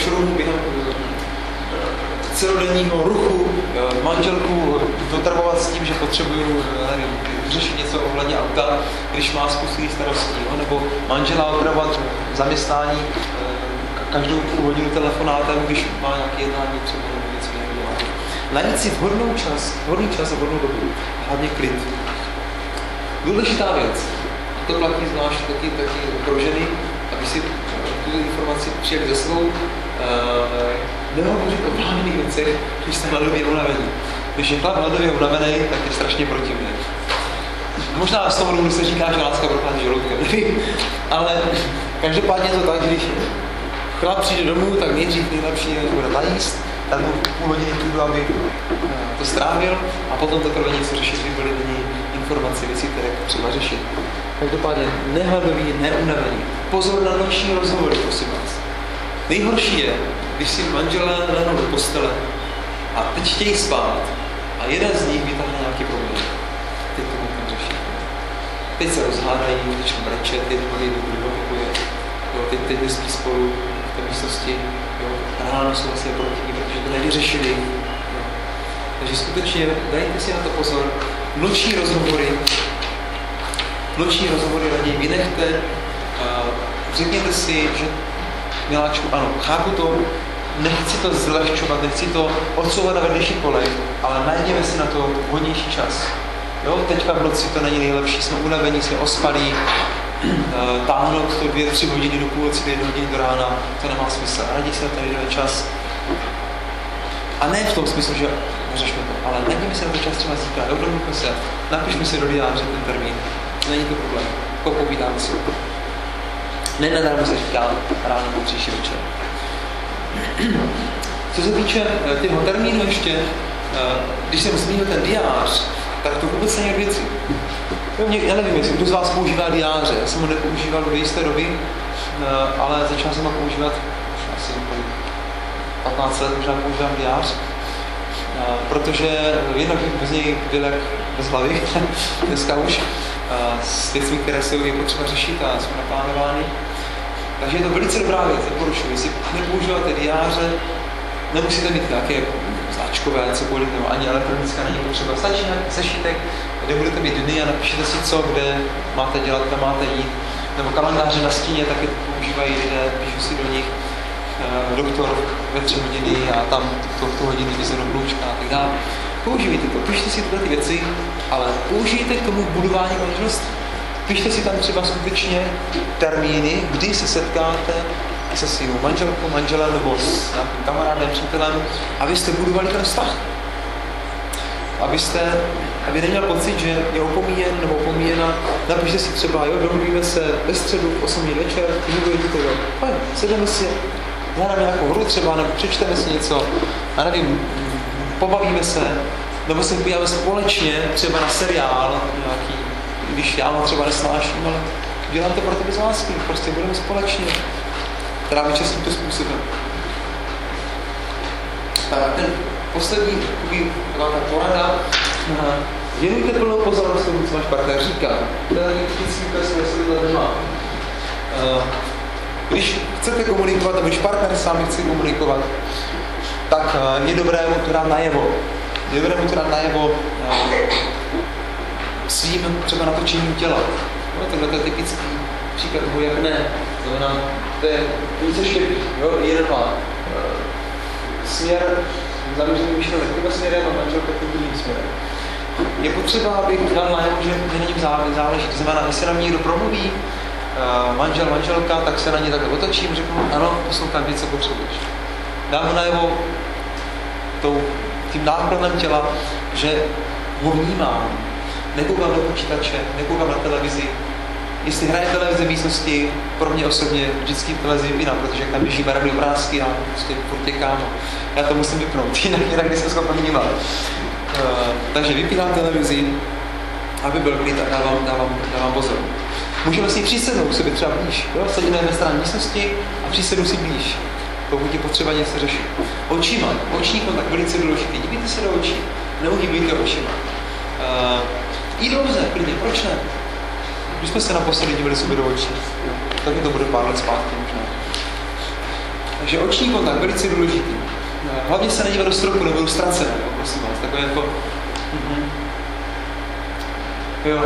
celodenního ruchu manželku dotrvovat s tím, že potřebuju řešit něco ohledně auta, když má spoustu starostí, nebo manžela opravovat zaměstnání každou půl hodinu telefonátem, když má nějaké jednání třeba nebo něco jiného. Najít si vhodný čas a vhodnou dobu, hlavně klid. Důležitá věc, to platí zvlášť taky pro ženy, aby si tu informaci přijeli ze svou, nehovořit o hlavních věcech, když jste hladově unavený. Když je chlap hladově unavený, tak je strašně protivný. Možná z toho důvodu se říká, že láska prochází žaludkem, nevím, ale každopádně je to tak, že když chlap přijde domů, tak nejdřív nejlepší je bude najíst, tak mu půl hodiny klidu, aby to strávil a potom teprve něco řešit, vybyly informace, věci, které třeba řešit. Každopádně nehladový, neunavený. Pozor na noční rozhovory, prosím vás. Nejhorší je, když si manželé lehnou do postele a teď chtějí spát a jeden z nich vytáhne nějaký problém. Teď to můžeme řešit. Teď se rozhádají, začnou brečet, teď chodí do pokoje, teď nespí spolu v té místnosti, ráno jsou vlastně protivní, protože to nevyřešili. Takže skutečně dajte si na to pozor. Noční rozhovory raději vynechte. Řekněte si, že miláčku, ano, chápu to, nechci to zlehčovat, nechci to odsouvat na vedlejší kolej, ale najděme si na to vhodnější čas. Jo, teďka v noci to není nejlepší, jsme unavení, jsme ospalí, táhnout to 2-3 hodiny do půlnoci, do 1 hodiny do rána, to nemá smysl. Raději si na ten jeden čas. A ne v tom smyslu, že neřešme to, ale najděme si na to čas třeba zítra, domluvme se, napišme si do diáře ten termín, není to problém, popovídáme si. Nenadarmo se říká ráno po příští večer. Co se týče těho termínu ještě, když jsem zmínil ten diář, tak to vůbec není věci. Já nevím, jestli kdo z vás používá diáře. Já jsem ho nepoužíval do jisté doby, ale začal jsem ho používat asi 15 let, možná používám diář. Protože jednak bez něj byl bez hlavy, dneska už, s věcmi, které je potřeba řešit a jsou naplánovány. Takže je to velice dobrá věc, doporučuji. Jestli nepoužíváte diáře, nemusíte mít nějaké značkové, cokoliv, nebo ani elektronická není potřeba. Stačí nějaký sešitek, kde budete mít dny a napíšete si co, kde máte dělat, kam máte jít. Nebo kalendáře na stíně, taky používají lidé, píšu si do nich doktor ve 3 hodiny a tam tu hodiny vyzvednou blůčka a tak dále. Použijte to, pište si tyhle ty věci, ale použijte k tomu budování manželství. Pište si tam třeba skutečně termíny, kdy se setkáte se svým manželkou, manželem nebo s nějakým kamarádem, přítelem, abyste budovali ten vztah. Aby neměl pocit, že je opomíjen nebo opomíjena. Napište si třeba, domluvíme se ve středu v 8 večer, vyhodíte to, fajn, sedeme si, hráme nějakou hru třeba, nebo přečteme si něco, a nevím, pobavíme se, nebo se podíváme společně třeba na seriál nějaký, když já ho třeba nesnáším, ale dělám to pro tebe z lásky, prostě budeme společně trávit čas tímto způsobem. Ten poslední taková ta porada, věnujte plnou pozornost tomu, co váš partner říká. To je taky typický test, jestli nemá. Když chcete komunikovat, a když partner s vámi chce komunikovat, tak je dobré mu to dát najevo. Je dobré mu to dát najevo svým třeba natočením těla. No, tohle je typický příklad toho, jak ne. To znamená, to je více štěpí, jo, jeden má směr, zaměřený myšlenek tímhle směrem a manželka tím druhým směrem. Je potřeba, abych dal najevo, že na něm záleží. To znamená, jestli na mě někdo promluví, manžel, manželka, tak se na ně takhle otočím, řeknu, ano, poslouchám víc, co potřebuješ. Dám mu najevo tím nákladem těla, že ho vnímám. Nekoukám do počítače, nekoukám na televizi. Jestli hraje televize v místnosti, pro mě osobně vždycky televizi vypínám, protože jak tam běží barevné obrázky a prostě furt těkám. Já to musím vypnout, jinak nejsem schopen vnímat. Takže vypínám televizi, aby byl klid a dávám pozor. Můžeme si přísednout k sobě třeba blíž. Sedím na jedné straně místnosti a přísednu si blíž, pokud je potřeba něco řešit. Očima, oční kontakt velice důležitý. Dívejte se do očí, neuhýbejte očima. I dobře, klidně, proč ne? Když jsme se naposledy dívali sobě do očí, taky to bude pár let zpátky možná. Takže oční kontakt velice důležitý. Hlavně se nedívat do stropu, nebo do ztracené, prosím vás, takové jako... Jo.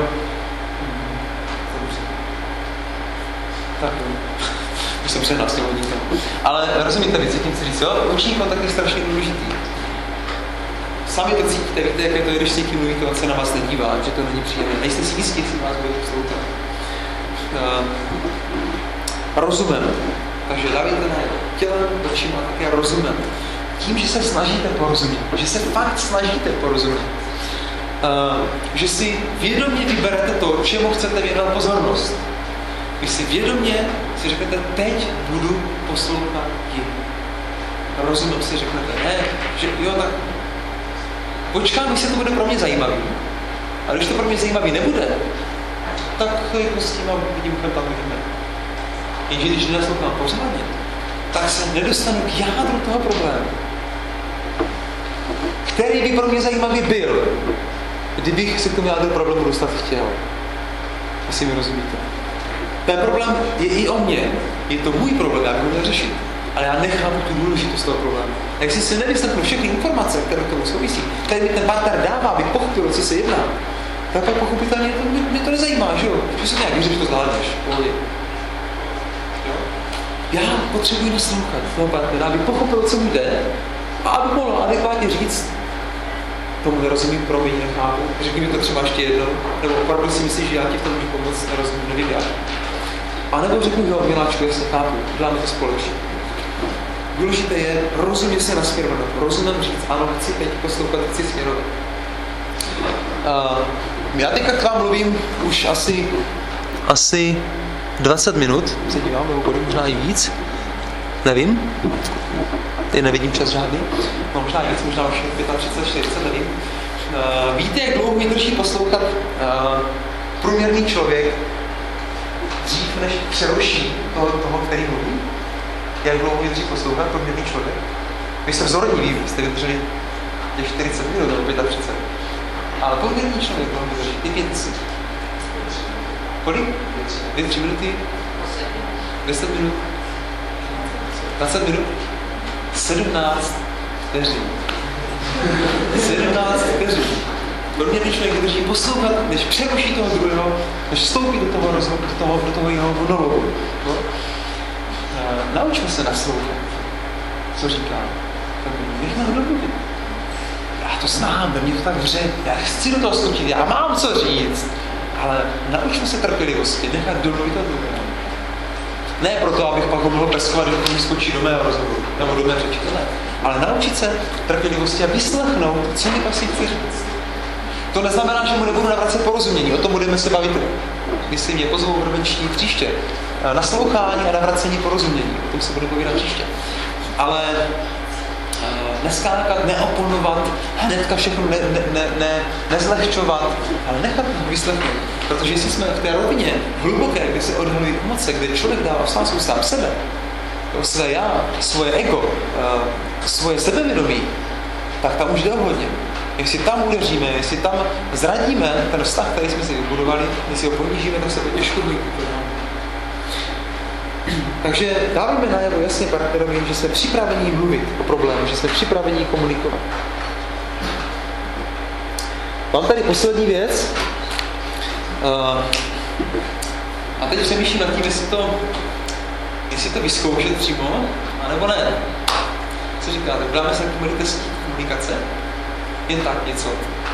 Tak jo. Už jsem přehnal s tím hodníkem. Ale rozumíte věci, tím chci říct, jo? Oční kontakt je strašně důležitý. Sami to cítíte, víte, jak je to, když si tím mluvíte, on se na vás nedívá, že to není příjemné. Nejste si jistí, jestli vás bude poslouchat. Rozumem. Takže dávajte na tělem, očima, také rozumem. Tím, že se snažíte porozumět, že se fakt snažíte porozumět. Že si vědomě vyberete to, čemu chcete věnovat pozornost. Když si vědomě si řeknete, teď budu poslouchat ji. Rozumem si řeknete, ne, že jo, tak počkám, když se to bude pro mě zajímavý. A když to pro mě zajímavý nebude, tak jako s tím vidím, tam vidíme. Jenže když nenaslouchám pořádně, tak se nedostanu k jádru toho problému, který by pro mě zajímavý byl, kdybych se k tomu jádru problému dostat chtěl. Asi mi rozumíte. Ten problém je i o mně. Je to můj problém, já bych ho měl řešit. Ale já nechápu tu důležitost toho problému. Jak si nevyslechnu všechny informace, které k tomu souvisí, které mi ten partner dává, abych pochopil, co se jedná, tak pak pochopitelně mě to nezajímá, že jo? Že se nějak vyřeš, to zvládneš. Já potřebuji naslouchat toho partnera, abych pochopil, co mu jde, a aby mohl adekvátně říct, tomu nerozumím, promiň, nechápu, řekni mi to třeba ještě jednou, nebo opravdu si myslíš, že já ti v tom můžu pomoct, nerozumím, nevím jak. A nebo řeknu, jo, miláčku, jestli chápu, děláme to společně. Důležité je rozumě se nasměrovat, rozumím říct, ano, chci teď poslouchat, chci směrovat. Já teďka k vám mluvím už asi 20 minut, se dívám, nebo bude možná i víc, nevím, teď nevidím čas žádný, no možná víc, možná už 35, 40, nevím. Víte, jak dlouho mi drží poslouchat průměrný člověk dřív, než přeruší toho, který mluví? Jak dlouho vydrží poslouchat průměrný člověk? Vy jste vzorní, jste vydrželi těch 40 minut nebo 35. Ale průměrný člověk vám vydrží i 5. Kolik? 2-3 minuty? 10 minut? 20 minut? 17 vteřin. 17 vteřin. Průměrný člověk vydrží poslouchat, než přeruší toho druhého, než vstoupí do toho rozhovoru, do toho jiného monologu. No? Naučme se naslouchat. Co říká? Nechme ho domluvit. Já to znám, ve mně to tak vře, já chci do toho skočit, já mám co říct. Ale naučme se trpělivosti, nechat domluvit a druhého. Ne proto, abych pak ho mohl peskovat, když on skočí do mého rozhovoru, nebo do mé řeči, ne. Ale naučit se trpělivosti a vyslechnout, co mi asi chce říct. To neznamená, že mu nebudu navracet porozumění, o tom budeme se bavit, myslím, mě pozvou vrbenční příště. Naslouchání a navracení porozumění, o tom se budu povídat příště. Ale neskákat, neoponovat, hnedka všechno nezlehčovat, ale nechat vyslechnout. Protože jestli jsme v té rovině hluboké, kde se odhalují emoce, kde člověk dává v sám sebe, své já, svoje ego, svoje sebevědomí, tak tam už jde o hodně. Jestli tam udeříme, jestli tam zradíme ten vztah, který jsme si vybudovali, jestli ho ponížíme, tak se to těžko mluví. Takže dáváme najevo jasně partnerovi, že jsme připraveni mluvit o problému, že jsme připraveni komunikovat. Mám tady poslední věc. A teď přemýšlím nad tím, jestli to vyzkoušet přímo, anebo ne. Co říkáte? Dáme se komunikace? Jen tak něco.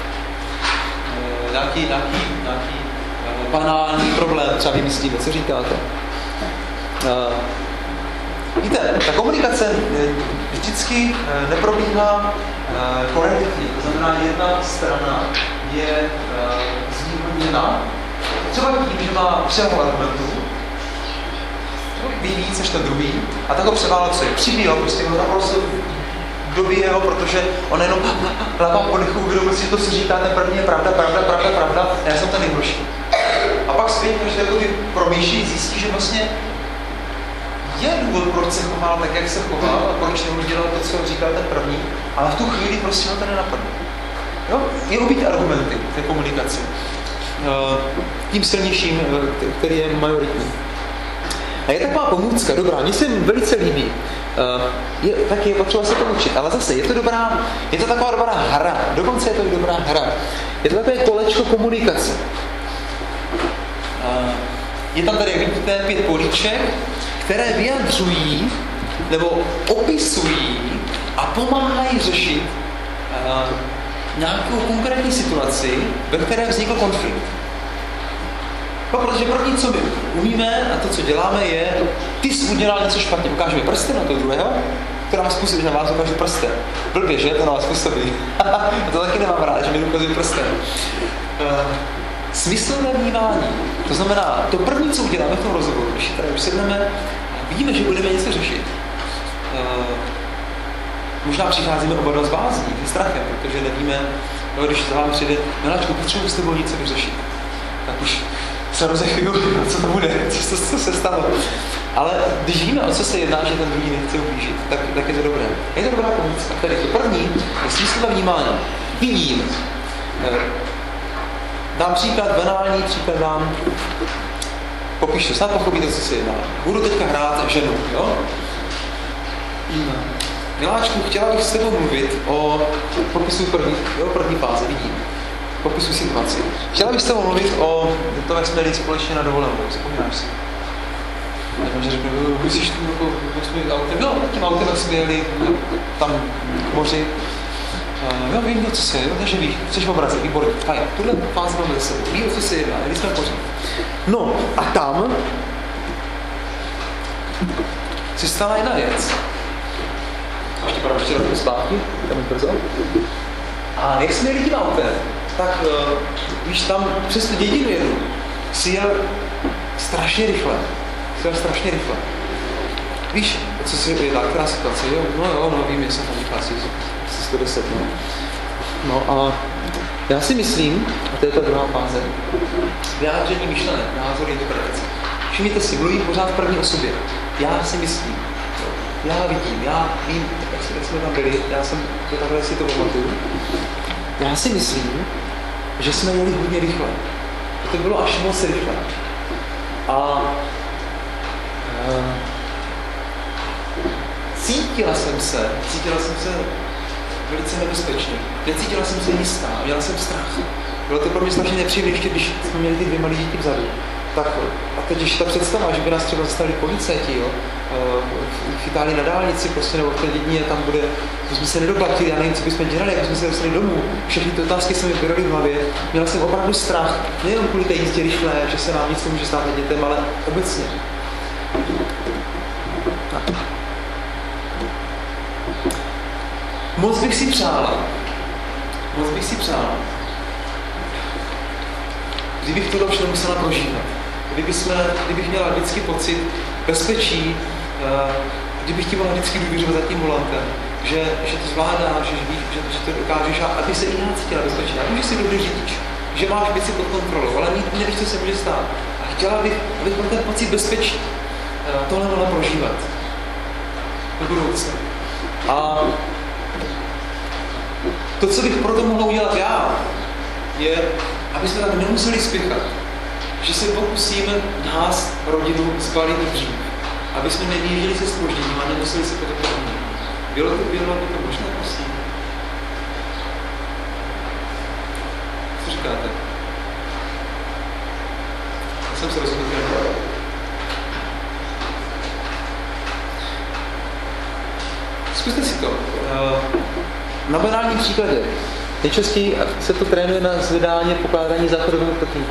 Nějaký banální problém třeba vymyslíme. Co říkáte? Víte, ta komunikace vždycky neprobíhá korektně. To znamená, jedna strana je zvýhodněna třeba tím, že má převahu argumentů, ví víc než ten druhý, a tak ho převálcuje. Přibíl, prostě ho naprosto dobije ho, protože on jenom hlavá po dechu uvědomil si, že to, co říká, ten první je pravda, já jsem ten nejhorší. A pak zpětně, když to promýšlí, zjistí, že vlastně je důvod, proč se choval tak, jak se choval, a proč neudělal to, co říkal ten první, ale v tu chvíli prostě ho to nenapadne. Jo? Mělo být argumenty v té komunikaci. Tím silnějším, který je majoritní. A je taková pomůcka, dobrá, mně se velice líbí. Taky je potřeba se to učit, ale zase je to taková dobrá hra, dokonce je to i dobrá hra. Je to takové kolečko komunikace. Je tam tady, jak vidíte, 5 políček, které vyjadřují nebo opisují a pomáhají řešit nějakou konkrétní situaci, ve které vznikl konflikt. No, protože první, co my umíme a to, co děláme, je, ty jsi udělal něco špatně, ukážeme prstem na toho druhého, to nám způsobí, že na vás ukáže prstem. Blbě, že? To na vás způsobí. A to taky nemám rád, že mi ukazují prstem. Smyslné vnímání. To znamená, to první, co uděláme v tom rozhovoru, když tady usedneme a víme, že budeme něco řešit. Možná přicházíme oba dva z bázní, se strachem, protože nevíme, no, když za vám přijde, Miláčku, potřebuji s tebou něco vyřešit. Tak už se rozechvěju, co to bude, co se stalo. Ale když víme, o co se jedná, že ten druhý nechce ublížit, tak je to dobré. Je to dobrá pomůcka. Tedy to první je smyslové vnímání. Vidím. Dám příklad, banální příklad dám. Popíšu, snad pochopíte, co se jedná. Budu teďka hrát ženu, jo? Miláčku, chtěla bych s tebou mluvit o popisu první fáze, vidím. Popisuji situaci. Chtěla bych s tebou mluvit o tom, jak jsme jeli společně na dovolenou, vzpomínáš si? Takže řeknu, musíš tu autem? Jo, tím autem jsme jeli tam k moři. Jo, vím, co se je, takže víš, chceš v obraze, výborně, fajn. Tuhle fázi máme za sebou, ví, o co se jedná, jeli jsme pořád. No, a tam se stala jedna věc. Ještě pár ještě rok zpátky, tam je brzo. A jak jsme jeli tím autem, tak víš, tam přes tu dědinu jednu si jel strašně rychle. Víš, co si je ta která situace, jo? No, vím, jak jsem tam vychází, 110, no. No a Já si myslím, a to je ta druhá fáze, vyjádření myšlenek, názory, interpretace. Všimněte si, mluví pořád v první osobě. Já si myslím, já vidím, já vím, jak jsme tam byli, já jsem to takhle si to pamatuju. Já si myslím, že jsme jeli hodně rychle. Že to bylo až moc rychle. A cítila jsem se velice nebezpečně. Necítila jsem se jistá, měla jsem strach. Bylo to pro mě strašně nepříjemné, ještě když jsme měli ty dvě malé děti vzadu. Tak a teď ještě ta představa, že by nás třeba zastavili policajti, jo, v Itálii na dálnici prostě, nebo v té dědině, tam bude, to jsme se nedoplatili, já nevím, co bychom dělali, jak jsme se dostali domů. Všechny ty otázky se mi vyroly v hlavě. Měla jsem opravdu strach, nejen kvůli té jízdě rychlé, že se nám nic nemůže stát dětem, ale obecně. Moc bych si přála, kdybych to už nemusela prožívat. Kdybych měla vždycky pocit bezpečí, kdybych ti mohla vždycky důvěřovat za tím volantem, že to zvládáš, že to dokážeš a aby se i já cítila bezpečně. Já vím, že jsi dobrý řidič, že máš věci pod kontrolou, ale nevíš, co se může stát. A chtěla bych, abych měl ten pocit bezpečí. Tohle mohla prožívat. Do budoucna. A to, co bych proto mohla udělat já, je, aby jsme tak nemuseli spěchat, že se pokusíme nás, rodinu, spálit dřív, aby jsme nevyjížděli se zpožděním a nemuseli se potom podívat. Bylo by to možné, prosím? Co říkáte? Já jsem se rozhodl. Zkuste si to. Na banálním příkladě. Nejčastěji se to trénuje na zvedání pokládání záchodového protínka.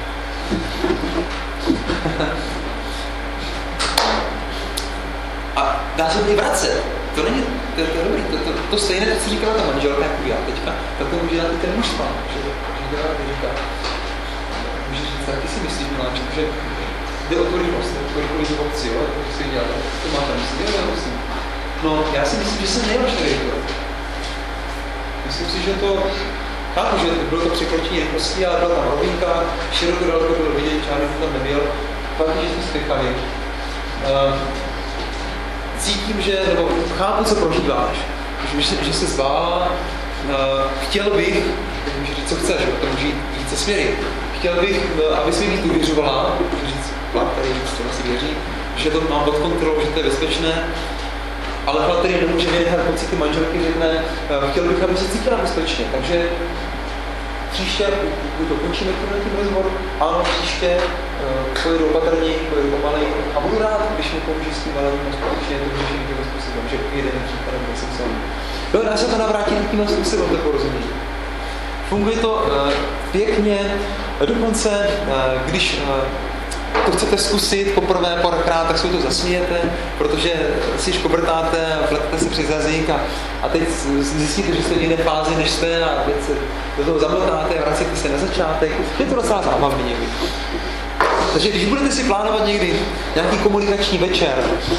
A dá se to i vracet. To není, to je dobrý. To stejné, co říkala ta manželka, jako já teďka, tak to může dát i ten muž s vámi. Že říká, můžeš říct, taky si myslíš, Miláčku, že jde o tu rychlost, kolik v obci, jo, to si dělá, to máte myslet, jo, musím. No, já si myslím, že jsem nejlepší rychlost. Myslím si, že to, chápu, že bylo to překročení rychlosti, ale byla tam rovinka, široko daleko bylo vidět, žádný tam nebyl, fakt, že jsme spěchali. Cítím, že, nebo chápu, co prožíváš, že se zbála, chtěl bych, můžeš říct, co chceš, to může jít více směry, chtěl bych, abys mi víc důvěřovala, můžeš říct, který třeba si věří, že to mám pod kontrolou, že to je bezpečné, ale chlap, který nemůže vynechat pocity manželky, řekne, chtěl bych, aby se cítila bezpečně, takže příště, pokud dokončíme tím rozhovor, ano, příště pojedu opatrněji, pojedu pomaleji a budu rád, když mi pomůže s tím malým společně to řešení tímhle způsobem, že jeden příkladem jsem sám. Jo, dá se to navrátit tímhle způsobem, to porozumění. Funguje to pěkně, dokonce, když to chcete zkusit poprvé, párkrát, tak se to zasmějete, protože si škobrtáte, pletete se přes jazyk a teď zjistíte, že jste v jiné fázi, než jste a teď se do toho zamotáte a vracíte se na začátek. Je to docela zábavný někdy. Takže když budete si plánovat někdy nějaký komunikační večer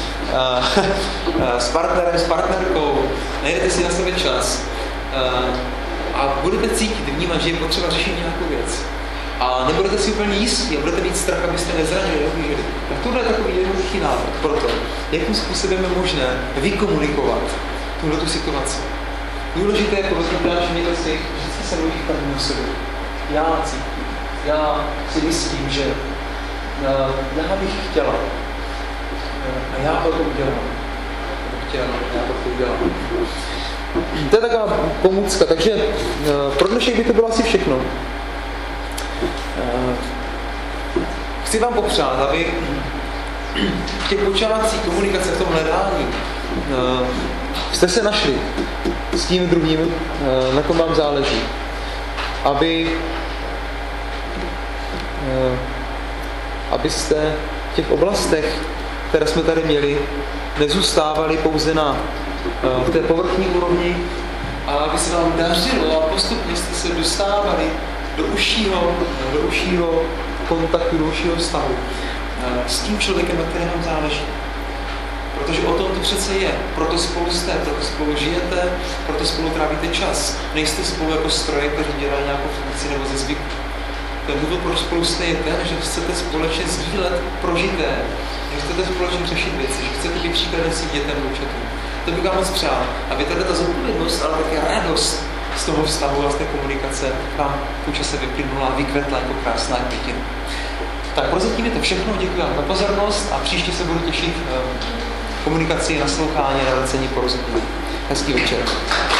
s partnerem, s partnerkou, najdete si na sebe čas a budete cítit, vnímat, že je potřeba řešit nějakou věc, a nebudete si úplně jistí a budete mít strach, abyste nezranili, neublížili. Tak tohle je takový jednoduchý návod pro to, jakým způsobem je možné vykomunikovat tuhletu situaci. Důležité je podotýkat, že mějte si, vždycky se mluví každému sobě. Já cítím, já si myslím, že já bych chtěla a já to udělám. To je taková pomůcka, takže pro dnešek by to bylo asi všechno. Chci vám popřát, aby v těch počávací komunikace, v tom hledání jste se našli s tím druhým, na kom vám záleží. Abyste v těch oblastech, které jsme tady měli, nezůstávali pouze v té povrchní úrovni, ale aby se vám dařilo a postupně jste se dostávali do užšího kontaktu, do užšího vztahu s tím člověkem, na kterém vám záleží. Protože o tom to přece je. Proto spolu jste, proto spolu žijete, proto spolu trávíte čas. Nejste spolu jako stroje, kteří dělají nějakou funkci nebo ze zvyku. Ten důvod, proč spolu jste, je ten, že chcete společně sdílet prožité, že chcete společně řešit věci, že chcete být příkladem svým dětem vnoučatům. To bych vám moc přál, aby tady ta zodpovědnost, ale také radost z toho vztahu a z té komunikace vám po čase vyplynula a vykvetla jako krásná květina. Tak prozatím je to všechno, děkuji vám za pozornost a příště se budu těšit komunikaci, naslouchání, navrácení, porozumění. Hezký večer.